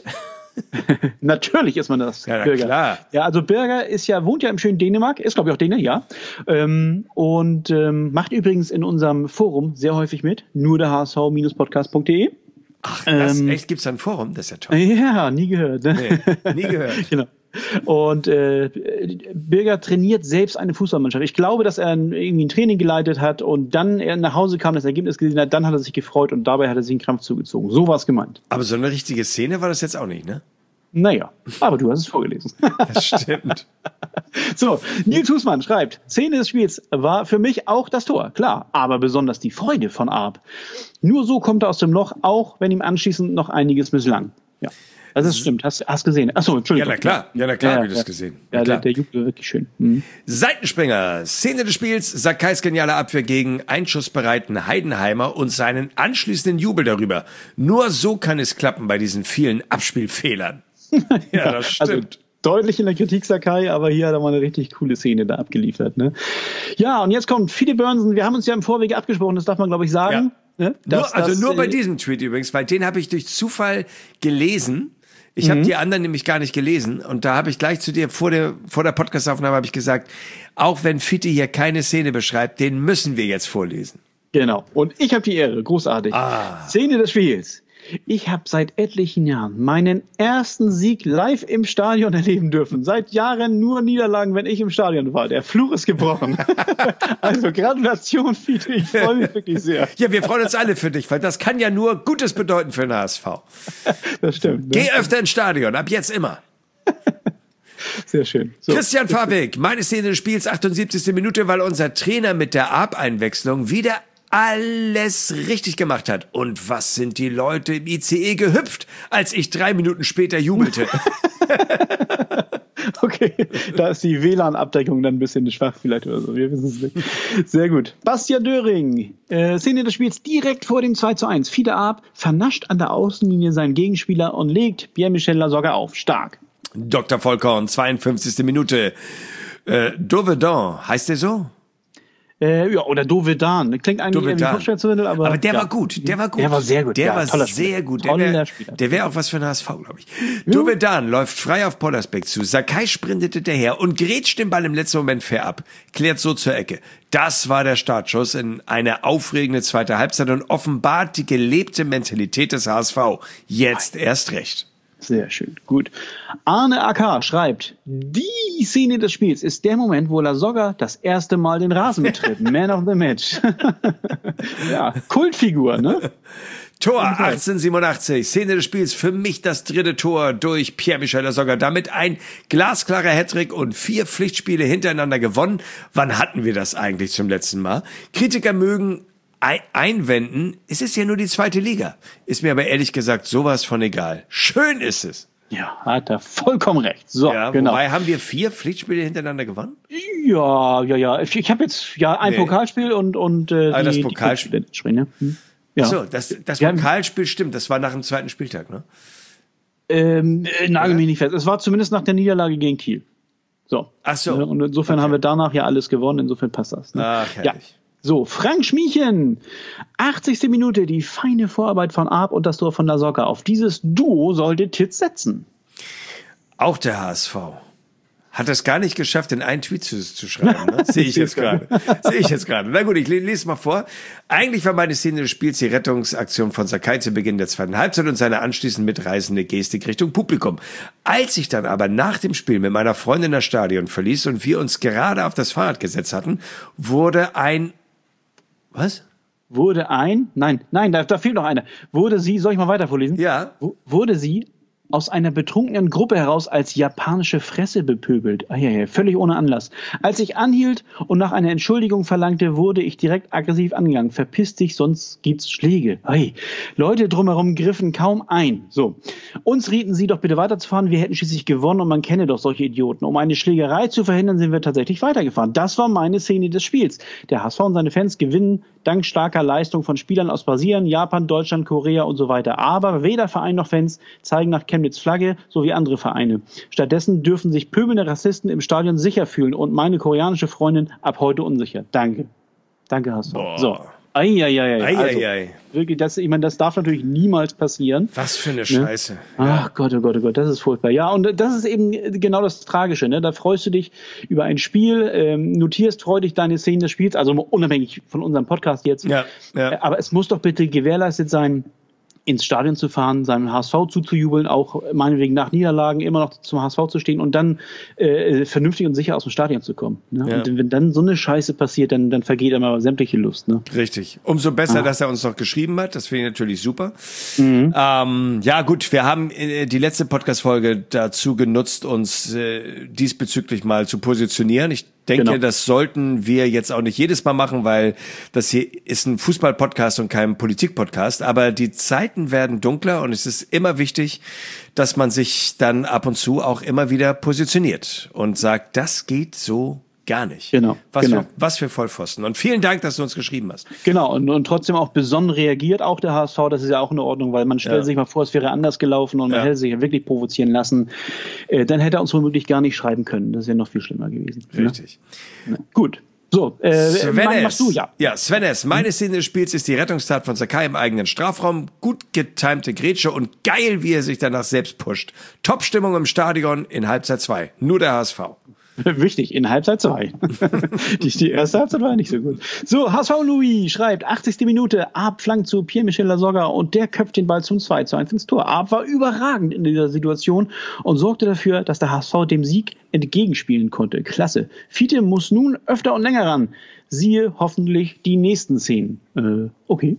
Natürlich ist man das. Ja, Birger. Klar. Ja, also Birger ist ja, wohnt ja im schönen Dänemark, ist glaube ich auch Däne, ja. Ähm, und ähm, macht übrigens in unserem Forum sehr häufig mit, nur der H S V Podcast punkt de. Ach, das, ähm, echt, gibt's da ein Forum? Das ist ja toll. Ja, nie gehört. Ne? Nee, nie gehört. Genau. Und äh, Birger trainiert selbst eine Fußballmannschaft. Ich glaube, dass er irgendwie ein Training geleitet hat und dann er nach Hause kam, das Ergebnis gesehen hat, dann hat er sich gefreut und dabei hat er sich einen Krampf zugezogen. So war es gemeint. Aber so eine richtige Szene war das jetzt auch nicht, ne? Naja, aber du hast es vorgelesen. Das stimmt. So, Nils Husmann schreibt, Szene des Spiels war für mich auch das Tor, klar, aber besonders die Freude von Arp. Nur so kommt er aus dem Loch, auch wenn ihm anschließend noch einiges misslang. Ja. Also das stimmt, hast hast gesehen. Achso, Entschuldigung. Ja, na klar, ja, na klar, ja, habe ich ja. das gesehen. Ja, ja, der, der Jubel war wirklich schön. Mhm. Seitenspringer, Szene des Spiels, Sakais geniale Abwehr gegen einschussbereiten Heidenheimer und seinen anschließenden Jubel darüber. Nur so kann es klappen bei diesen vielen Abspielfehlern. Ja, das stimmt. Also, deutlich in der Kritik Sakai, aber hier hat er mal eine richtig coole Szene da abgeliefert. Ne? Ja, und jetzt kommt Fide Börnsen. Wir haben uns ja im Vorwege abgesprochen, das darf man, glaube ich, sagen. Ja. Ne? Dass, nur, also dass, nur bei äh, diesem Tweet übrigens, weil den habe ich durch Zufall gelesen. Ich habe Mhm. die anderen nämlich gar nicht gelesen und da habe ich gleich zu dir vor der vor der Podcast-Aufnahme habe ich gesagt, auch wenn Fitti hier keine Szene beschreibt, den müssen wir jetzt vorlesen. Genau. Und ich habe die Ehre, großartig. Ah. Szene des Spiels. Ich habe seit etlichen Jahren meinen ersten Sieg live im Stadion erleben dürfen. Seit Jahren nur Niederlagen, wenn ich im Stadion war. Der Fluch ist gebrochen. Also Gratulation, Fiete. Ich freue mich wirklich sehr. Ja, wir freuen uns alle für dich, weil das kann ja nur Gutes bedeuten für den H S V. Das stimmt. Geh Ne? öfter ins Stadion, ab jetzt immer. Sehr schön. So. Christian Fahrweg, meine Szene des Spiels, achtundsiebzigste Minute, weil unser Trainer mit der Arp-Einwechslung wieder alles richtig gemacht hat. Und was sind die Leute im I C E gehüpft, als ich drei Minuten später jubelte? Okay, da ist die W L A N-Abdeckung dann ein bisschen schwach vielleicht oder so. Wir wissen es nicht. Sehr gut. Bastian Döring, äh, Szene des Spiels direkt vor dem zwei zu eins. Fide Arp vernascht an der Außenlinie seinen Gegenspieler und legt Pierre-Michel Lasogga auf. Stark. Doktor Vollkorn, zweiundfünfzigste Minute. Äh, Dovedan, heißt der so? Äh, ja, oder Dovedan. Klingt eigentlich Dovedan. eher wie Kopfschmerzmittel, aber... Aber der ja. war gut, der war gut. Der war sehr gut. Der ja, war toller sehr Spieler. gut. Toller Der wäre Spieler. wär auch was für den H S V, glaube ich. Ja. Dovedan läuft frei auf Pollersbeck zu. Sakai sprintete daher und grätscht den Ball im letzten Moment fair ab. Klärt so zur Ecke. Das war der Startschuss in eine aufregende zweite Halbzeit und offenbart die gelebte Mentalität des H S V. Jetzt erst recht. Sehr schön, gut. Arne A K schreibt, die Szene des Spiels ist der Moment, wo Lasogga das erste Mal den Rasen betritt. Man of the Match. Ja, Kultfigur, ne? Tor achtzehnhundertsiebenundachtzig, Szene des Spiels, für mich das dritte Tor durch Pierre-Michel Lasogga. Damit ein glasklarer Hattrick und vier Pflichtspiele hintereinander gewonnen. Wann hatten wir das eigentlich zum letzten Mal? Kritiker mögen einwenden, es ist ja nur die zweite Liga. Ist mir aber ehrlich gesagt sowas von egal. Schön ist es. Ja, hat er vollkommen recht. So, ja, genau. Wobei, haben wir vier Pflichtspiele hintereinander gewonnen? Ja, ja, ja. Ich, ich habe jetzt ja ein nee. Pokalspiel und und äh, ah, die, das Pokalspiel. Die ne? hm? Ja. Ach so, das, das Pokalspiel stimmt. Das war nach dem zweiten Spieltag, ne? Ähm, äh, nagel ja. mich nicht fest. Es war zumindest nach der Niederlage gegen Kiel. So. Ach so. Und insofern okay. haben wir danach ja alles gewonnen. Insofern passt das. Ne? Ach, herrlich. Ja. So, Frank Schmiechen, achtzigste Minute, die feine Vorarbeit von Arp und das Tor von Lasogga. Auf dieses Duo sollte Titz setzen. Auch der H S V hat es gar nicht geschafft, in einen Tweet zu, zu schreiben. Ne? Sehe ich jetzt gerade. Sehe ich jetzt gerade. Na gut, ich lese mal vor. Eigentlich war meine Szene des Spiels die Rettungsaktion von Sakai zu Beginn der zweiten Halbzeit und seine anschließend mitreißende Gestik Richtung Publikum. Als ich dann aber nach dem Spiel mit meiner Freundin das Stadion verließ und wir uns gerade auf das Fahrrad gesetzt hatten, wurde ein... Was? Wurde ein... Nein, nein, da, da fehlt noch einer. Wurde sie... Soll ich mal weiter vorlesen? Ja. W- wurde sie... aus einer betrunkenen Gruppe heraus als japanische Fresse bepöbelt. Ah, ja, ja, völlig ohne Anlass. Als ich anhielt und nach einer Entschuldigung verlangte, wurde ich direkt aggressiv angegangen. Verpiss dich, sonst gibt's Schläge. Hey. Leute drumherum griffen kaum ein. So. Uns rieten sie doch bitte weiterzufahren. Wir hätten schließlich gewonnen und man kenne doch solche Idioten. Um eine Schlägerei zu verhindern, sind wir tatsächlich weitergefahren. Das war meine Szene des Spiels. Der H S V und seine Fans gewinnen dank starker Leistung von Spielern aus Brasilien, Japan, Deutschland, Korea und so weiter. Aber weder Verein noch Fans zeigen nach Chemnitz Flagge, so wie andere Vereine. Stattdessen dürfen sich pöbelnde Rassisten im Stadion sicher fühlen und meine koreanische Freundin ab heute unsicher. Danke. Danke, H S V. Boah. So. Eieiei. Ei, also, ei, ei. wirklich, das, ich meine, das darf natürlich niemals passieren. Was für eine Scheiße. Ne? Ach Gott, oh Gott, oh Gott, das ist furchtbar. Ja, und das ist eben genau das Tragische. Ne? Da freust du dich über ein Spiel, ähm, notierst freudig deine Szenen des Spiels, also unabhängig von unserem Podcast jetzt. Ja, ja. Aber es muss doch bitte gewährleistet sein, ins Stadion zu fahren, seinem H S V zuzujubeln, auch meinetwegen nach Niederlagen immer noch zum H S V zu stehen und dann äh, vernünftig und sicher aus dem Stadion zu kommen. Ne? Ja. Und wenn dann so eine Scheiße passiert, dann, dann vergeht immer sämtliche Lust. Ne? Richtig. Umso besser, Ah. dass er uns noch geschrieben hat. Das finde ich natürlich super. Mhm. Ähm, ja gut, wir haben äh, die letzte Podcast-Folge dazu genutzt, uns äh, diesbezüglich mal zu positionieren. Ich denke, Genau. das sollten wir jetzt auch nicht jedes Mal machen, weil das hier ist ein Fußball-Podcast und kein Politik-Podcast. Aber die Zeiten werden dunkler und es ist immer wichtig, dass man sich dann ab und zu auch immer wieder positioniert und sagt, das geht so gar nicht. Genau, Was, genau. Für, was für Vollpfosten. Und vielen Dank, dass du uns geschrieben hast. Genau, und, und trotzdem auch besonnen reagiert auch der H S V, das ist ja auch in Ordnung, weil man stellt Ja. sich mal vor, es wäre anders gelaufen und man Ja. hätte sich ja wirklich provozieren lassen. Äh, dann hätte er uns womöglich gar nicht schreiben können. Das wäre noch viel schlimmer gewesen. Richtig. Ne? Gut. So, äh, Mann, machst du, ja. Ja, Sven S. Meine Szene des Spiels ist die Rettungstat von Sakai im eigenen Strafraum. Gut getimte Grätsche und geil, wie er sich danach selbst pusht. Top-Stimmung im Stadion in Halbzeit zwei. Nur der H S V. Wichtig, in Halbzeit zwei. die, die erste Halbzeit war nicht so gut. So, H S V Louis schreibt, achtzigste Minute, Arp flankt zu Pierre-Michel Lasogga und der köpft den Ball zum zwei zu eins ins Tor. Arp war überragend in dieser Situation und sorgte dafür, dass der H S V dem Sieg entgegenspielen konnte. Klasse. Fiete muss nun öfter und länger ran. Siehe hoffentlich die nächsten Szenen. Äh, okay.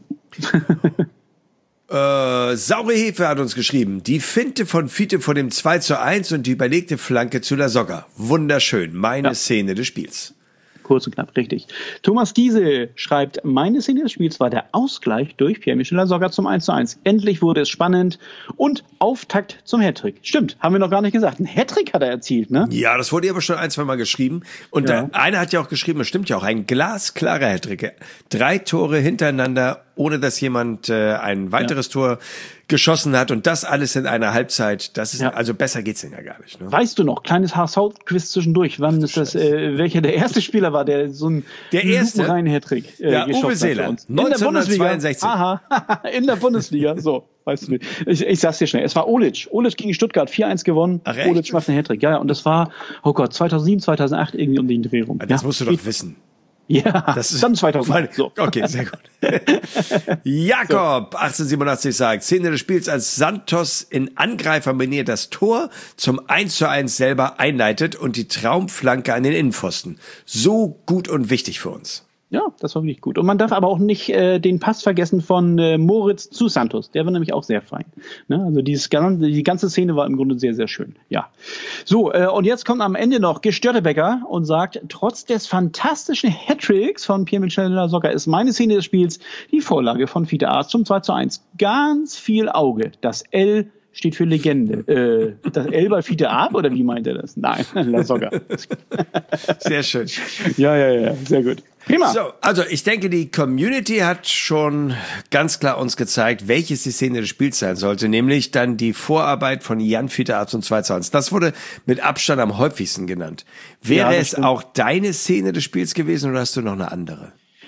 Äh, Saure Hefe hat uns geschrieben. Die Finte von Fiete vor dem zwei zu eins und die überlegte Flanke zu Lasogga. Wunderschön. Meine Ja. Szene des Spiels. Kurz und knapp, richtig. Thomas Giese schreibt, meine Szene des Spiels war der Ausgleich durch Pierre-Michel Lasogga zum eins zu eins. Endlich wurde es spannend und Auftakt zum Hattrick. Stimmt, haben wir noch gar nicht gesagt. Ein Hattrick hat er erzielt, ne? Ja, das wurde aber schon ein, zwei Mal geschrieben. Und Ja. der eine hat ja auch geschrieben, das stimmt ja auch, ein glasklarer Hattrick. Drei Tore hintereinander, ohne dass jemand äh, ein weiteres ja. Tor geschossen hat. Und das alles in einer Halbzeit. Das ist, ja. also besser geht's denn ja gar nicht. Ne? Weißt du noch, kleines H S V-Quiz zwischendurch, wann ist das, äh, welcher der erste Spieler war, der so einen lupenreinen Hattrick äh, ja, geschossen Uwe Seeler, hat für uns. neunzehnhundertzweiundsechzig. Aha, in der Bundesliga, so. Weißt du, ich, ich sag's dir schnell. Es war Olic. Olic gegen Stuttgart, vier eins gewonnen. Ach, Olic macht einen Hattrick. Ja, ja, und das war, oh Gott, zweitausendsieben, zweitausendacht irgendwie um den Dreh rum. Das ja. musst du doch wissen. Ja, das ist dann zweitausend. So. Okay, sehr gut. Jakob, achtzehnhundertsiebenundachtzig sagt, Szene des Spiels, als Santos in Angreifermanier das Tor zum eins zu eins selber einleitet und die Traumflanke an den Innenpfosten. So gut und wichtig für uns. Ja, das war wirklich gut. Und man darf aber auch nicht äh, den Pass vergessen von äh, Moritz zu Santos. Der war nämlich auch sehr fein. Ne? Also dieses, die ganze Szene war im Grunde sehr, sehr schön. Ja. So, äh, und jetzt kommt am Ende noch Gestörtebecker und sagt, trotz des fantastischen Hattricks von Pierre-Michel Lasogga ist meine Szene des Spiels die Vorlage von Fiete Arzt zum zwei zu eins. Ganz viel Auge. Das L steht für Legende. Äh, das L bei Fiete Arp oder wie meint er das? Nein, Lasogga. Sehr schön. Ja, ja, ja, sehr gut. Prima. So, also ich denke, die Community hat schon ganz klar uns gezeigt, welches die Szene des Spiels sein sollte, nämlich dann die Vorarbeit von Jan Fiete Arzt zum zwei zu eins. Das wurde mit Abstand am häufigsten genannt. Wäre ja, es stimmt. auch deine Szene des Spiels gewesen oder hast du noch eine andere?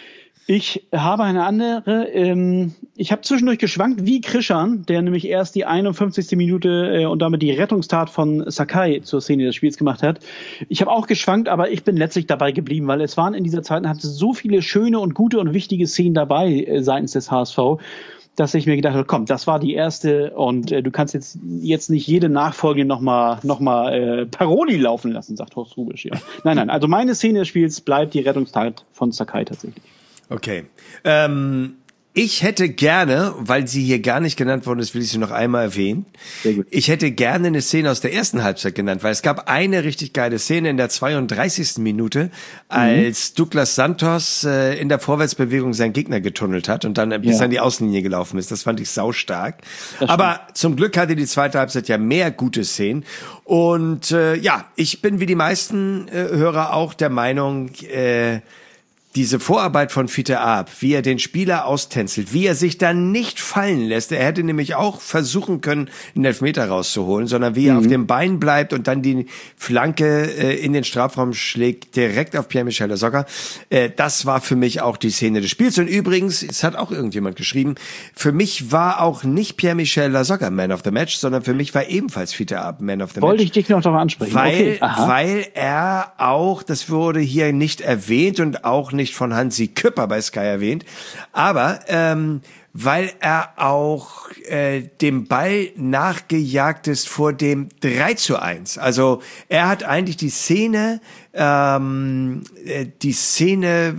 Ich habe eine andere. Ähm, ich habe zwischendurch geschwankt wie Krishan, der nämlich erst die einundfünfzigste Minute äh, und damit die Rettungstat von Sakai zur Szene des Spiels gemacht hat. Ich habe auch geschwankt, aber ich bin letztlich dabei geblieben, weil es waren in dieser Zeit hatte so viele schöne und gute und wichtige Szenen dabei äh, seitens des H S V, dass ich mir gedacht habe, komm, das war die erste und äh, du kannst jetzt jetzt nicht jede Nachfolge nochmal noch mal, äh, Paroli laufen lassen, sagt Horst Rubisch. Ja. Nein, nein, also meine Szene des Spiels bleibt die Rettungstat von Sakai tatsächlich. Okay. Ähm, ich hätte gerne, weil sie hier gar nicht genannt worden ist, will ich sie noch einmal erwähnen. Sehr gut. Ich hätte gerne eine Szene aus der ersten Halbzeit genannt, weil es gab eine richtig geile Szene in der zweiunddreißigsten Minute, als mhm. Douglas Santos äh, in der Vorwärtsbewegung seinen Gegner getunnelt hat und dann äh, bis ja. an die Außenlinie gelaufen ist. Das fand ich saustark. Aber zum Glück hatte die zweite Halbzeit ja mehr gute Szenen. Und äh, ja, ich bin wie die meisten äh, Hörer auch der Meinung, äh, diese Vorarbeit von Fiete Arp, wie er den Spieler austänzelt, wie er sich dann nicht fallen lässt. Er hätte nämlich auch versuchen können, einen Elfmeter rauszuholen, sondern wie er mhm. auf dem Bein bleibt und dann die Flanke äh, in den Strafraum schlägt, direkt auf Pierre-Michel Lasogga. Äh, das war für mich auch die Szene des Spiels. Und übrigens, es hat auch irgendjemand geschrieben, für mich war auch nicht Pierre-Michel Lasogga Man of the Match, sondern für mich war ebenfalls Fiete Arp Man of the Match. Wollte ich dich noch darauf ansprechen. Weil, okay. weil er auch, das wurde hier nicht erwähnt und auch nicht von Hansi Küpper bei Sky erwähnt, aber ähm, weil er auch äh, dem Ball nachgejagt ist vor dem drei zu eins. Also er hat eigentlich die Szene, ähm, die Szene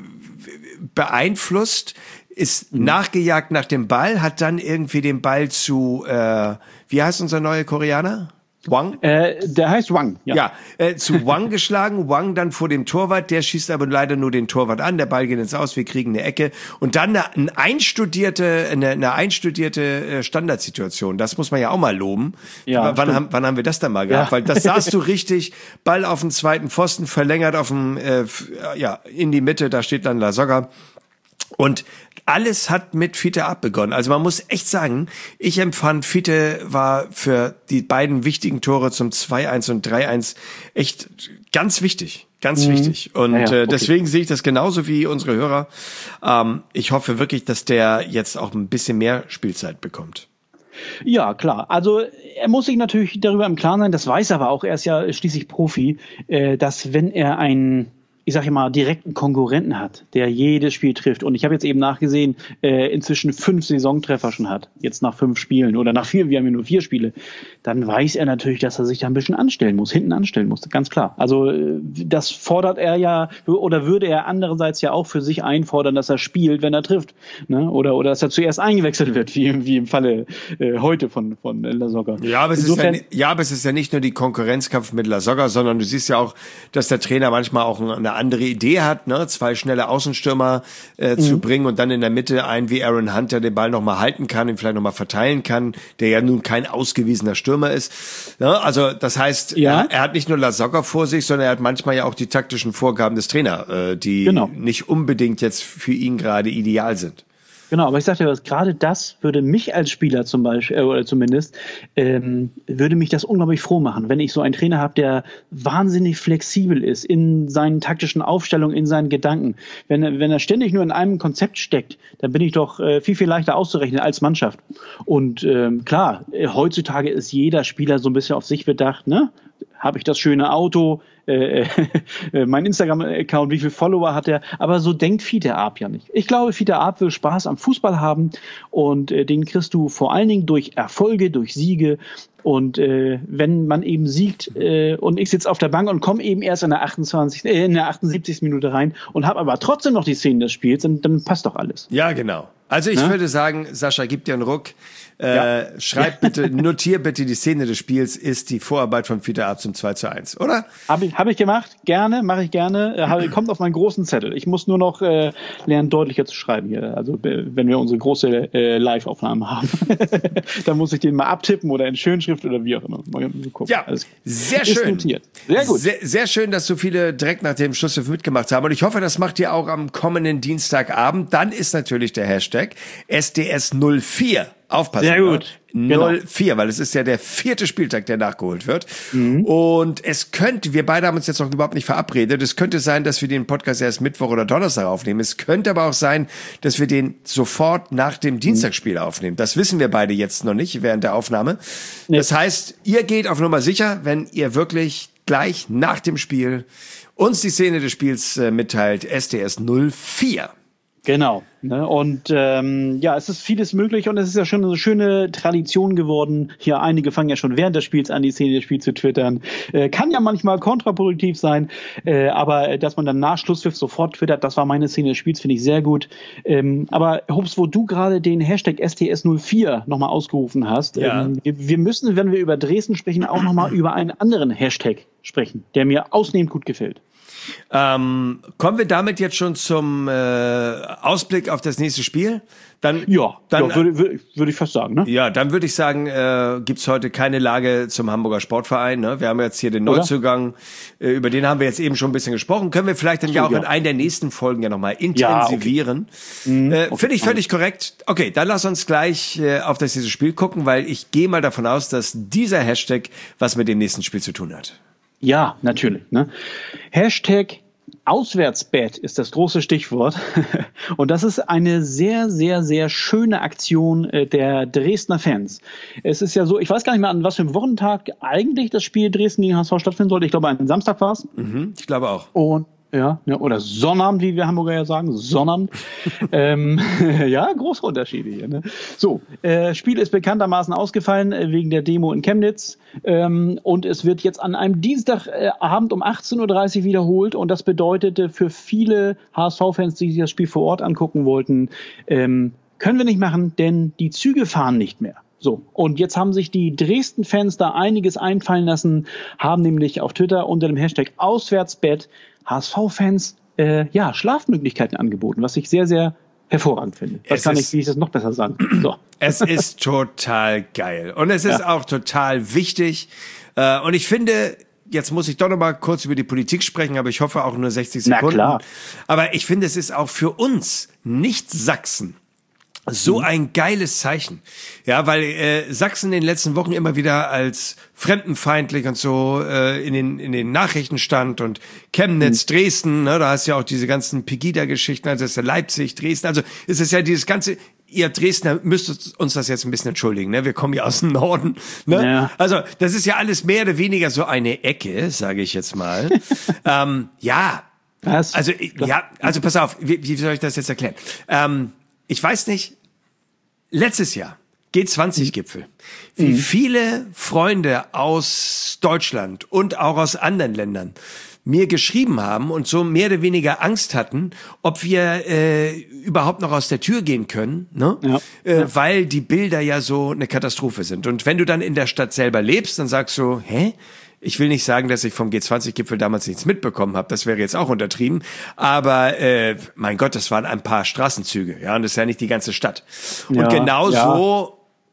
beeinflusst, ist mhm. nachgejagt nach dem Ball, hat dann irgendwie den Ball zu, äh, wie heißt unser neuer Koreaner? Wang? Äh, der heißt Wang, ja. Ja, äh, zu Wang geschlagen, Wang dann vor dem Torwart, der schießt aber leider nur den Torwart an, der Ball geht ins Aus, wir kriegen eine Ecke und dann eine, eine einstudierte, eine, eine einstudierte Standardsituation, das muss man ja auch mal loben. Ja, wann, haben, wann haben wir das dann mal gehabt? Ja. Weil das sahst du richtig, Ball auf den zweiten Pfosten, verlängert auf dem, äh, ja, in die Mitte, da steht dann Lasogga. Und alles hat mit Fiete Arp begonnen. Also man muss echt sagen, ich empfand, Fiete war für die beiden wichtigen Tore zum zwei eins und drei eins echt ganz wichtig. Ganz mhm. wichtig. Und ja, ja, okay. äh, deswegen sehe ich das genauso wie unsere Hörer. Ähm, ich hoffe wirklich, dass der jetzt auch ein bisschen mehr Spielzeit bekommt. Ja, klar. Also er muss sich natürlich darüber im Klaren sein, das weiß er aber auch, er ist ja schließlich Profi, äh, dass wenn er ein ich sage mal, direkten Konkurrenten hat, der jedes Spiel trifft. Und ich habe jetzt eben nachgesehen, äh, inzwischen fünf Saisontreffer schon hat, jetzt nach fünf Spielen oder nach vier, wir haben ja nur vier Spiele, dann weiß er natürlich, dass er sich da ein bisschen anstellen muss, hinten anstellen muss, ganz klar. Also das fordert er ja, oder würde er andererseits ja auch für sich einfordern, dass er spielt, wenn er trifft. Ne? Oder, oder dass er zuerst eingewechselt wird, wie, wie im Falle äh, heute von, von Lasogga. Ja, aber es ist ja, ja, aber es ist ja nicht nur die Konkurrenzkampf mit Lasogga, sondern du siehst ja auch, dass der Trainer manchmal auch eine andere Idee hat, ne, zwei schnelle Außenstürmer äh, mhm. zu bringen und dann in der Mitte einen wie Aaron Hunt, der den Ball nochmal halten kann, ihn vielleicht nochmal verteilen kann, der ja nun kein ausgewiesener Stürmer ist. Ne? Also das heißt, ja. er, er hat nicht nur Lasogga vor sich, sondern er hat manchmal ja auch die taktischen Vorgaben des Trainers, äh, die genau. nicht unbedingt jetzt für ihn gerade ideal sind. Genau, aber ich sagte ja, gerade das würde mich als Spieler zum Beispiel, äh, oder zumindest, ähm, würde mich das unglaublich froh machen, wenn ich so einen Trainer habe, der wahnsinnig flexibel ist in seinen taktischen Aufstellungen, in seinen Gedanken. Wenn, wenn er ständig nur in einem Konzept steckt, dann bin ich doch äh, viel, viel leichter auszurechnen als Mannschaft. Und ähm, klar, äh, heutzutage ist jeder Spieler so ein bisschen auf sich bedacht, ne? Habe ich das schöne Auto, äh, äh, mein Instagram-Account, wie viele Follower hat er? Aber so denkt Fiete Arp ja nicht. Ich glaube, Fiete Arp will Spaß am Fußball haben und äh, den kriegst du vor allen Dingen durch Erfolge, durch Siege. Und äh, wenn man eben siegt äh, und ich sitze auf der Bank und komme eben erst in der achtundzwanzigsten Äh, in der achtundsiebzigsten Minute rein und habe aber trotzdem noch die Szenen des Spiels, dann, dann passt doch alles. Ja, genau. Also ich ja? würde sagen, Sascha, gib dir einen Ruck. Äh, ja. Schreib bitte, notier bitte, die Szene des Spiels ist die Vorarbeit von Fiete Arp zum zwei zu eins, oder? Habe ich, hab ich gemacht, gerne, mache ich gerne. Äh, hab, kommt auf meinen großen Zettel. Ich muss nur noch äh, lernen, deutlicher zu schreiben hier. Also äh, wenn wir unsere große äh, Live-Aufnahme haben. Dann muss ich den mal abtippen oder in Schönschrift oder wie auch immer. Mal gucken. Ja, also, sehr schön. Notiert. Sehr gut. Sehr, sehr schön, dass so viele direkt nach dem Schlusspfiff mitgemacht haben. Und ich hoffe, das macht ihr auch am kommenden Dienstagabend. Dann ist natürlich der Hashtag S D S null vier Aufpassen. Sehr gut. Ne? null vier, genau. Weil es ist ja der vierte Spieltag, der nachgeholt wird. Mhm. Und es könnte, wir beide haben uns jetzt noch überhaupt nicht verabredet, es könnte sein, dass wir den Podcast erst Mittwoch oder Donnerstag aufnehmen. Es könnte aber auch sein, dass wir den sofort nach dem Dienstagsspiel mhm. aufnehmen. Das wissen wir beide jetzt noch nicht während der Aufnahme. Nee. Das heißt, ihr geht auf Nummer sicher, wenn ihr wirklich gleich nach dem Spiel uns die Szene des Spiels äh, mitteilt. S T S null vier. Genau. Ne? Und ähm, ja, es ist vieles möglich und es ist ja schon eine schöne Tradition geworden. Hier einige fangen ja schon während des Spiels an, die Szene des Spiels zu twittern. Äh, kann ja manchmal kontraproduktiv sein, äh, aber äh, dass man dann nach Schlusspfiff sofort twittert, das war meine Szene des Spiels, finde ich sehr gut. Ähm, aber Hubs, wo du gerade den Hashtag S T S null vier nochmal ausgerufen hast, ja. ähm, wir, wir müssen, wenn wir über Dresden sprechen, auch nochmal über einen anderen Hashtag sprechen, der mir ausnehmend gut gefällt. Ähm, kommen wir damit jetzt schon zum äh, Ausblick auf das nächste Spiel? Dann, ja, dann ja, würde, würde, würde ich fast sagen. Ne? Ja, dann würde ich sagen, äh, gibt's heute keine Lage zum Hamburger Sportverein. Ne? Wir haben jetzt hier den Neuzugang, äh, über den haben wir jetzt eben schon ein bisschen gesprochen. Können wir vielleicht dann so, ja auch ja. in einer der nächsten Folgen ja nochmal intensivieren. Ja, okay. mhm, äh, okay. Finde ich völlig korrekt. Okay, dann lass uns gleich äh, auf das nächste Spiel gucken, weil ich gehe mal davon aus, dass dieser Hashtag was mit dem nächsten Spiel zu tun hat. Ja, natürlich. Ne? Hashtag Auswärtsbett ist das große Stichwort. Und das ist eine sehr, sehr, sehr schöne Aktion der Dresdner Fans. Es ist ja so, ich weiß gar nicht mehr, an was für einem Wochentag eigentlich das Spiel Dresden gegen H S V stattfinden sollte. Ich glaube, an Samstag war es. Mhm, ich glaube auch. Und Ja, ja, oder Sonnabend, wie wir Hamburger ja sagen, Sonnabend. ähm, ja, große Unterschiede hier. Ne? So, äh, Spiel ist bekanntermaßen ausgefallen äh, wegen der Demo in Chemnitz ähm, und es wird jetzt an einem Dienstagabend äh, um achtzehn Uhr dreißig wiederholt und das bedeutete für viele H S V-Fans, die sich das Spiel vor Ort angucken wollten, ähm, können wir nicht machen, denn die Züge fahren nicht mehr. So, und jetzt haben sich die Dresden-Fans da einiges einfallen lassen, haben nämlich auf Twitter unter dem Hashtag Auswärtsbett H S V-Fans äh, ja, Schlafmöglichkeiten angeboten, was ich sehr, sehr hervorragend finde. Was kann ich, wie ich das noch besser sagen? So. Es ist total geil. Und es ist ja. auch total wichtig. Äh, und ich finde, jetzt muss ich doch noch mal kurz über die Politik sprechen, aber ich hoffe auch nur sechzig Sekunden. Na klar. Aber ich finde, es ist auch für uns, nicht Sachsen, so ein geiles Zeichen. Ja, weil äh, Sachsen in den letzten Wochen immer wieder als fremdenfeindlich und so äh, in den in den Nachrichten stand und Chemnitz, mhm. Dresden, ne, da hast du ja auch diese ganzen Pegida-Geschichten, also das ist ja Leipzig, Dresden, also es ist ja dieses ganze, ihr Dresdner müsstet uns das jetzt ein bisschen entschuldigen, ne, wir kommen ja aus dem Norden, ne, ja. Also das ist ja alles mehr oder weniger so eine Ecke, sage ich jetzt mal. ähm, ja, Was? also ja, also pass auf, wie, wie soll ich das jetzt erklären? Ähm, ich weiß nicht, letztes Jahr, G zwanzig-Gipfel, wie viele Freunde aus Deutschland und auch aus anderen Ländern mir geschrieben haben und so mehr oder weniger Angst hatten, ob wir äh, überhaupt noch aus der Tür gehen können, ne? Ja. Äh, ja. Weil die Bilder ja so eine Katastrophe sind. Und wenn du dann in der Stadt selber lebst, dann sagst du, hä? Ich will nicht sagen, dass ich vom G zwanzig-Gipfel damals nichts mitbekommen habe, das wäre jetzt auch untertrieben, aber äh, mein Gott, das waren ein paar Straßenzüge, ja, und das ist ja nicht die ganze Stadt. Und ja, genau ja. so,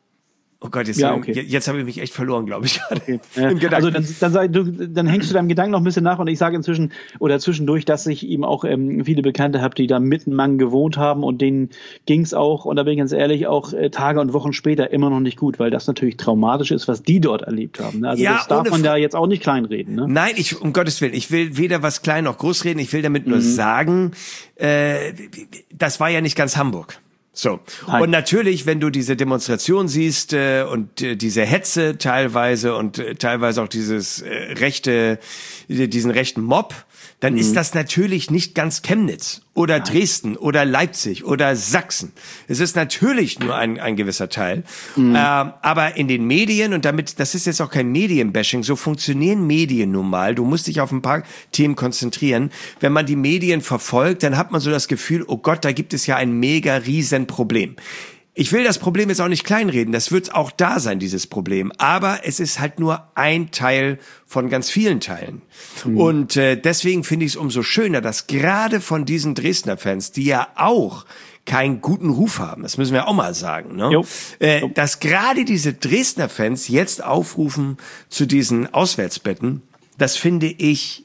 oh Gott, jetzt, ja, okay. jetzt, jetzt habe ich mich echt verloren, glaube ich. Okay. Ja. Also dann, dann, sag, du, dann hängst du deinem Gedanken noch ein bisschen nach und ich sage inzwischen oder zwischendurch, dass ich eben auch ähm, viele Bekannte habe, die da mittenmann gewohnt haben und denen ging's auch, und da bin ich ganz ehrlich, auch äh, Tage und Wochen später immer noch nicht gut, weil das natürlich traumatisch ist, was die dort erlebt haben. Ne? Also ja, das darf man da jetzt auch nicht kleinreden. Ne? Nein, ich, um Gottes Willen, ich will weder was klein noch groß reden, ich will damit nur mhm. sagen, äh, das war ja nicht ganz Hamburg. So. Nein. Und natürlich, wenn du diese Demonstration siehst äh, und äh, diese Hetze teilweise und äh, teilweise auch dieses äh, rechte, diesen rechten Mob, dann mhm. ist das natürlich nicht ganz Chemnitz oder Nein. Dresden oder Leipzig oder Sachsen. Es ist natürlich nur ein, ein gewisser Teil. Mhm. Äh, aber in den Medien, und damit, das ist jetzt auch kein Medienbashing, so funktionieren Medien nun mal. Du musst dich auf ein paar Themen konzentrieren. Wenn man die Medien verfolgt, dann hat man so das Gefühl, oh Gott, da gibt es ja ein mega riesen Problem. Ich will das Problem jetzt auch nicht kleinreden, das wird auch da sein, dieses Problem. Aber es ist halt nur ein Teil von ganz vielen Teilen. Mhm. Und äh, deswegen finde ich es umso schöner, dass gerade von diesen Dresdner Fans, die ja auch keinen guten Ruf haben, das müssen wir auch mal sagen, ne? Äh, dass gerade diese Dresdner Fans jetzt aufrufen zu diesen Auswärtsbetten, das finde ich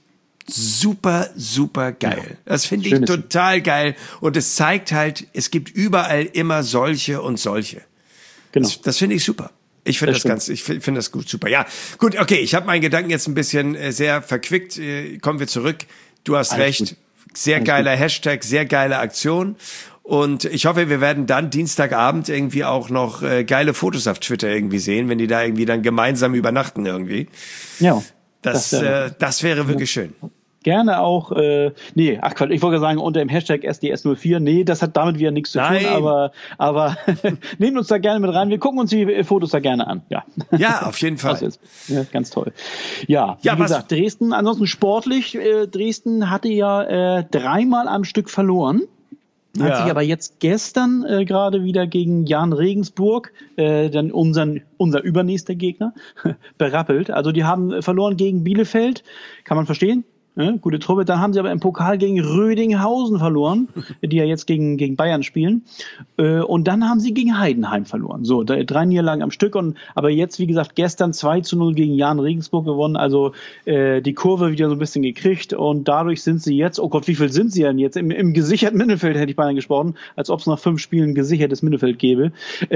super, super geil. Ja. Das finde ich total geil. Und es zeigt halt, es gibt überall immer solche und solche. genau. Das, das finde ich super. Ich finde das, das ganz, ich finde das gut, super. Ja, gut, okay, ich habe meinen Gedanken jetzt ein bisschen äh, sehr verquickt. Äh, kommen wir zurück. Du hast Alles recht. Gut. Sehr Alles geiler gut. Hashtag, sehr geile Aktion. Und ich hoffe, wir werden dann Dienstagabend irgendwie auch noch äh, geile Fotos auf Twitter irgendwie sehen, wenn die da irgendwie dann gemeinsam übernachten irgendwie. Ja. Das, das, äh, das wäre wirklich schön. Gerne auch, äh, nee, ach Quatsch, ich wollte sagen, unter dem Hashtag S D S null vier, nee, das hat damit wieder nichts zu Nein. tun, aber, aber nehmen uns da gerne mit rein, wir gucken uns die Fotos da gerne an, ja. Ja, auf jeden Fall. Das ist ja, ganz toll. Ja, wie ja, gesagt, was? Dresden, ansonsten sportlich, äh, Dresden hatte ja äh, dreimal am Stück verloren. Hat ja. sich aber jetzt gestern äh, gerade wieder gegen Jan Regensburg, äh, dann unseren, unser übernächster Gegner, berappelt. Also die haben verloren gegen Bielefeld, kann man verstehen. Ja, gute Truppe. Dann haben sie aber im Pokal gegen Rödinghausen verloren, die ja jetzt gegen, gegen Bayern spielen. Äh, und dann haben sie gegen Heidenheim verloren. So, drei Niederlagen am Stück. Und, aber jetzt, wie gesagt, gestern zwei zu null gegen Jan Regensburg gewonnen. Also äh, die Kurve wieder so ein bisschen gekriegt. Und dadurch sind sie jetzt, oh Gott, wie viel sind sie denn jetzt? Im, im gesicherten Mittelfeld hätte ich beinahe gesprochen, als ob es nach fünf Spielen ein gesichertes Mittelfeld gäbe.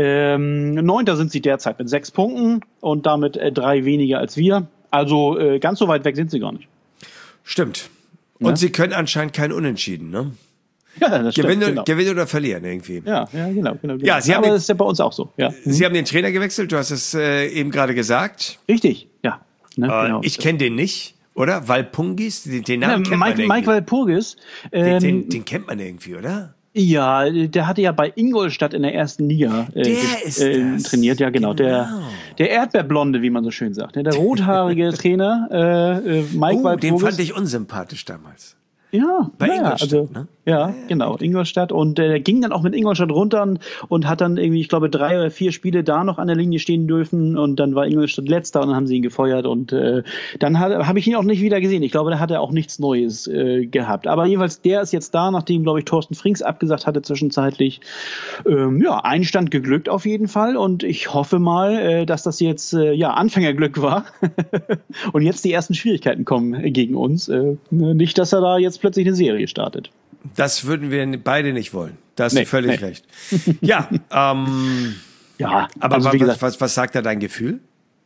Ähm, Neunter sind sie derzeit mit sechs Punkten und damit äh, drei weniger als wir. Also äh, ganz so weit weg sind sie gar nicht. Stimmt. Und ja. sie können anscheinend kein Unentschieden, ne? Ja, das gewinnen, stimmt. Genau. Gewinnen oder verlieren irgendwie. Ja, ja, genau, genau. genau. Ja, sie ja, haben aber den, das ist ja bei uns auch so. Ja. Sie mhm. haben den Trainer gewechselt, du hast es äh, eben gerade gesagt. Richtig, ja. Ne, äh, genau. Ich kenne den nicht, oder? Walpurgis, den, den Namen ja, kennt Mike, man Mike Walpurgis. Ähm, den, den, den kennt man irgendwie, oder? Ja, der hatte ja bei Ingolstadt in der ersten Liga äh, der ist äh, trainiert. Ja, genau. genau. Der, der Erdbeerblonde, wie man so schön sagt. Der rothaarige Trainer, äh, äh, Mike oh, Walpurgis. Den fand ich unsympathisch damals. Ja, bei ja, Ingolstadt, also, ne? Ja, genau, Ingolstadt. Und er äh, ging dann auch mit Ingolstadt runter und, und hat dann irgendwie, ich glaube, drei oder vier Spiele da noch an der Linie stehen dürfen. Und dann war Ingolstadt letzter und dann haben sie ihn gefeuert. Und äh, dann habe ich ihn auch nicht wieder gesehen. Ich glaube, da hat er auch nichts Neues äh, gehabt. Aber jedenfalls, der ist jetzt da, nachdem, glaube ich, Thorsten Frings abgesagt hatte zwischenzeitlich. Ähm, ja, Einstand geglückt auf jeden Fall. Und ich hoffe mal, äh, dass das jetzt äh, ja Anfängerglück war. Und jetzt die ersten Schwierigkeiten kommen äh, gegen uns. Äh, nicht, dass er da jetzt plötzlich eine Serie startet. Das würden wir beide nicht wollen. Da hast nee, du völlig nee. recht. Ja, ähm, ja, aber also was, wie gesagt, was, was sagt da dein Gefühl?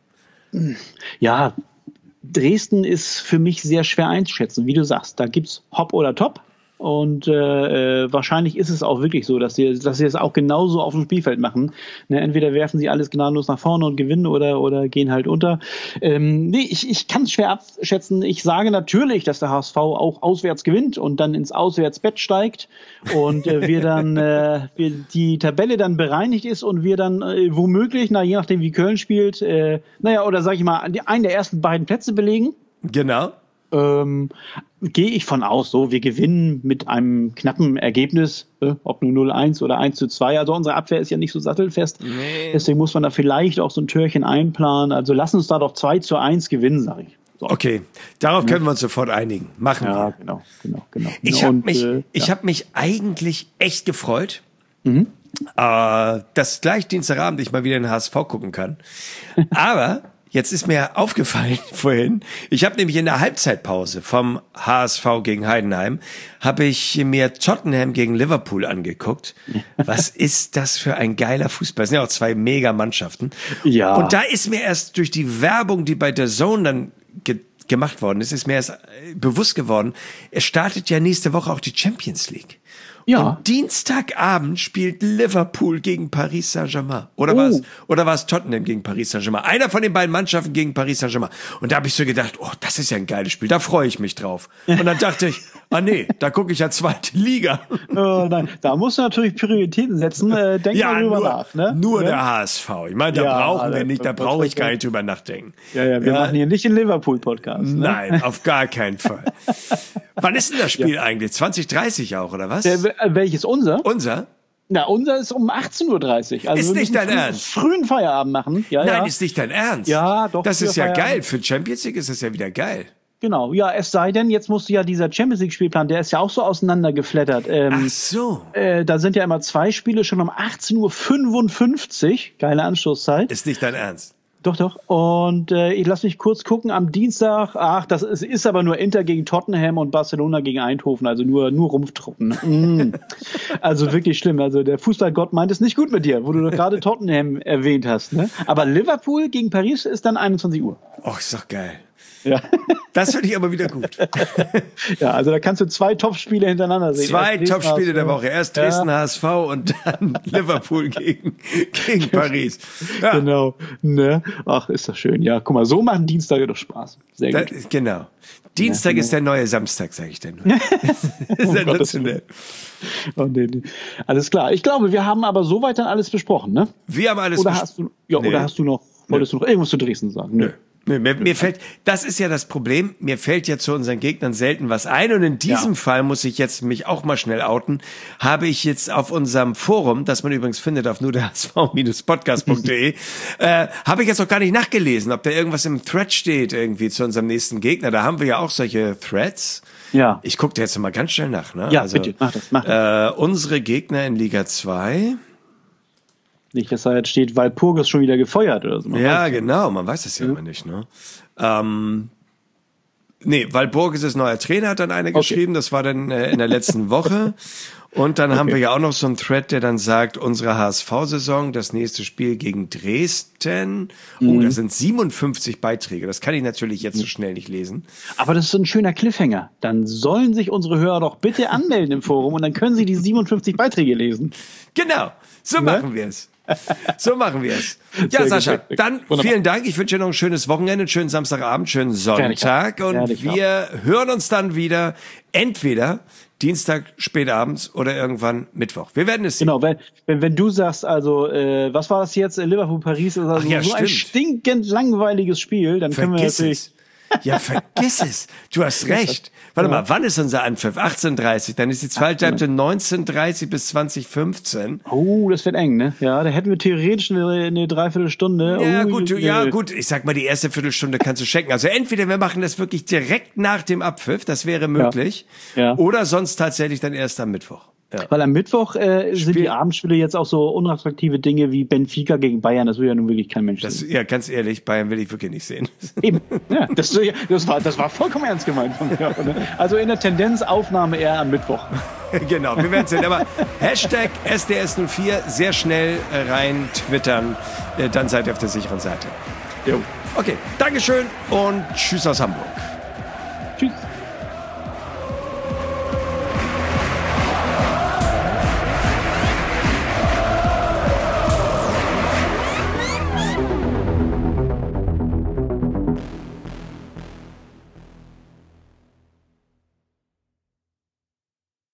Ja, Dresden ist für mich sehr schwer einzuschätzen. Wie du sagst, da gibt's Hop oder Top. Und äh, wahrscheinlich ist es auch wirklich so, dass sie, dass sie es auch genauso auf dem Spielfeld machen. Ne, entweder werfen sie alles gnadenlos nach vorne und gewinnen oder, oder gehen halt unter. Ähm, nee, ich, ich kann es schwer abschätzen. Ich sage natürlich, dass der H S V auch auswärts gewinnt und dann ins Auswärtsbett steigt und äh, wir dann äh, wir die Tabelle dann bereinigt ist und wir dann äh, womöglich, na je nachdem wie Köln spielt, äh, naja, oder sag ich mal, einen der ersten beiden Plätze belegen. Genau. Ähm, gehe ich von aus, so, wir gewinnen mit einem knappen Ergebnis, äh, ob nur null eins oder eins zu zwei, also unsere Abwehr ist ja nicht so sattelfest, nee. Deswegen muss man da vielleicht auch so ein Türchen einplanen, also lass uns da doch zwei zu eins gewinnen, sage ich. So. Okay, darauf können wir uns sofort einigen, machen ja, wir. genau, genau, genau. Ich habe mich, äh, ich ja. hab mich eigentlich echt gefreut, mhm. äh, dass gleich Dienstagabend ich mal wieder in den H S V gucken kann, aber jetzt ist mir aufgefallen vorhin, ich habe nämlich in der Halbzeitpause vom H S V gegen Heidenheim, habe ich mir Tottenham gegen Liverpool angeguckt. Was ist das für ein geiler Fußball? Es sind ja auch zwei Mega-Mannschaften. Ja. Und da ist mir erst durch die Werbung, die bei der Zone dann ge- gemacht worden ist, ist mir erst bewusst geworden, es startet ja nächste Woche auch die Champions League. Ja. Und Dienstagabend spielt Liverpool gegen Paris Saint-Germain. Oder oh. war es, oder war es Tottenham gegen Paris Saint-Germain? Einer von den beiden Mannschaften gegen Paris Saint-Germain. Und da habe ich so gedacht, oh, das ist ja ein geiles Spiel, da freue ich mich drauf. Und dann dachte ich, ah nee, da gucke ich ja zweite Liga. Oh, nein. Da musst du natürlich Prioritäten setzen. Äh, denk ja, mal drüber nur, nach. Ne? Nur ja? der H S V. Ich meine, da ja, brauchen wir nicht, da brauche ich gar nicht drüber nachdenken. Ja, ja, wir ja. machen hier nicht den Liverpool-Podcast. Ne? Nein, auf gar keinen Fall. Wann ist denn das Spiel ja. eigentlich? zwanzig dreißig auch, oder was? Der, welches unser? Unser? Na, unser ist um achtzehn Uhr dreißig. Also ist nicht dein früh, Ernst? Frühen Feierabend machen. Ja, Nein, ja. ist nicht dein Ernst? Ja, doch. Das ist ja Feierabend. geil. Für Champions League ist das ja wieder geil. Genau, ja, es sei denn, jetzt musst du ja dieser Champions League Spielplan, der ist ja auch so auseinandergeflattert. Ähm, Ach so. Äh, da sind ja immer zwei Spiele schon um achtzehn Uhr fünfundfünfzig. Geile Anstoßzeit. Ist nicht dein Ernst? Doch, doch. Und äh, ich lasse mich kurz gucken. Am Dienstag, ach, das ist, ist aber nur Inter gegen Tottenham und Barcelona gegen Eindhoven, also nur, nur Rumpftruppen. Mm. Also wirklich schlimm. Also der Fußballgott meint es nicht gut mit dir, wo du gerade Tottenham erwähnt hast. Ne? Aber Liverpool gegen Paris ist dann einundzwanzig Uhr. Och, ist doch geil. Ja. Das finde ich aber wieder gut. Ja, also da kannst du zwei Top-Spiele hintereinander sehen. Zwei Top-Spiele der Woche. Erst Dresden ja. H S V und dann Liverpool gegen, gegen Paris. Ja. Genau. Ne? Ach, ist das schön. Ja, guck mal, so machen Dienstage doch Spaß. Sehr gut. Da, genau. Dienstag ja, ist der neue Samstag, sage ich dir nur. Sensationell. Oh, nee, nee. Alles klar. Ich glaube, wir haben aber soweit dann alles besprochen, ne? Wir haben alles oder hast du, ja, nee. Oder hast du noch, wolltest nee. du noch irgendwas zu Dresden sagen? Nö. Nö, mir, mir fällt, das ist ja das Problem, mir fällt ja zu unseren Gegnern selten was ein und in diesem ja. Fall muss ich jetzt mich auch mal schnell outen, habe ich jetzt auf unserem Forum, das man übrigens findet auf nur der H S V Podcast punkt de, äh, habe ich jetzt noch gar nicht nachgelesen, ob da irgendwas im Thread steht irgendwie zu unserem nächsten Gegner, da haben wir ja auch solche Threads. Ja. Ich gucke dir jetzt mal ganz schnell nach, ne? Ja, also, bitte, mach das, mach das. Äh, unsere Gegner in Liga zwei. Nicht, dass da jetzt steht, Walpurgis schon wieder gefeuert oder so. Man ja, genau, man weiß es ja, ja immer nicht, ne? Ähm, nee, Walpurgis ist neuer Trainer, hat dann einer okay. geschrieben, das war dann äh, in der letzten Woche. Und dann okay. haben wir ja auch noch so einen Thread, der dann sagt, unsere H S V-Saison, das nächste Spiel gegen Dresden. Mhm. Oh, da sind siebenundfünfzig Beiträge. Das kann ich natürlich jetzt so schnell nicht lesen. Aber das ist so ein schöner Cliffhanger. Dann sollen sich unsere Hörer doch bitte anmelden im Forum und dann können sie die siebenundfünfzig Beiträge lesen. Genau, so ne? machen wir es. So machen wir es. Ja, Sehr Sascha, gut. dann Wunderbar. Vielen Dank. Ich wünsche dir noch ein schönes Wochenende, einen schönen Samstagabend, schönen Sonntag. Und wir hören uns dann wieder entweder Dienstag spätabends oder irgendwann Mittwoch. Wir werden es sehen. Genau, wenn, wenn, wenn du sagst, also, äh, was war das jetzt? Liverpool-Paris ist also ja, so stimmt. ein stinkend langweiliges Spiel, dann können Vergiss wir natürlich... Es. Ja, vergiss es. Du hast recht. Warte ja. mal, wann ist unser Anpfiff? achtzehn Uhr dreißig. Dann ist die zweite Halbzeit neunzehn Uhr dreißig bis zwanzig Uhr fünfzehn. Oh, das wird eng, ne? Ja, da hätten wir theoretisch eine, eine Dreiviertelstunde. Ja, oh, gut, du, ja, gut. Ich sag mal, die erste Viertelstunde kannst du schenken. Also entweder wir machen das wirklich direkt nach dem Abpfiff, das wäre möglich. Ja. Ja. Oder sonst tatsächlich dann erst am Mittwoch. Ja. Weil am Mittwoch äh, sind die Abendspiele jetzt auch so unattraktive Dinge wie Benfica gegen Bayern. Das will ja nun wirklich kein Mensch das, sehen. Ja, ganz ehrlich, Bayern will ich wirklich nicht sehen. Eben. Ja, das, das, war, das war vollkommen ernst gemeint von mir. Also in der Tendenz Aufnahme eher am Mittwoch. Genau, wir werden sehen. Aber Hashtag S D S null vier sehr schnell rein twittern. Dann seid ihr auf der sicheren Seite. Jo. Okay, Dankeschön und tschüss aus Hamburg.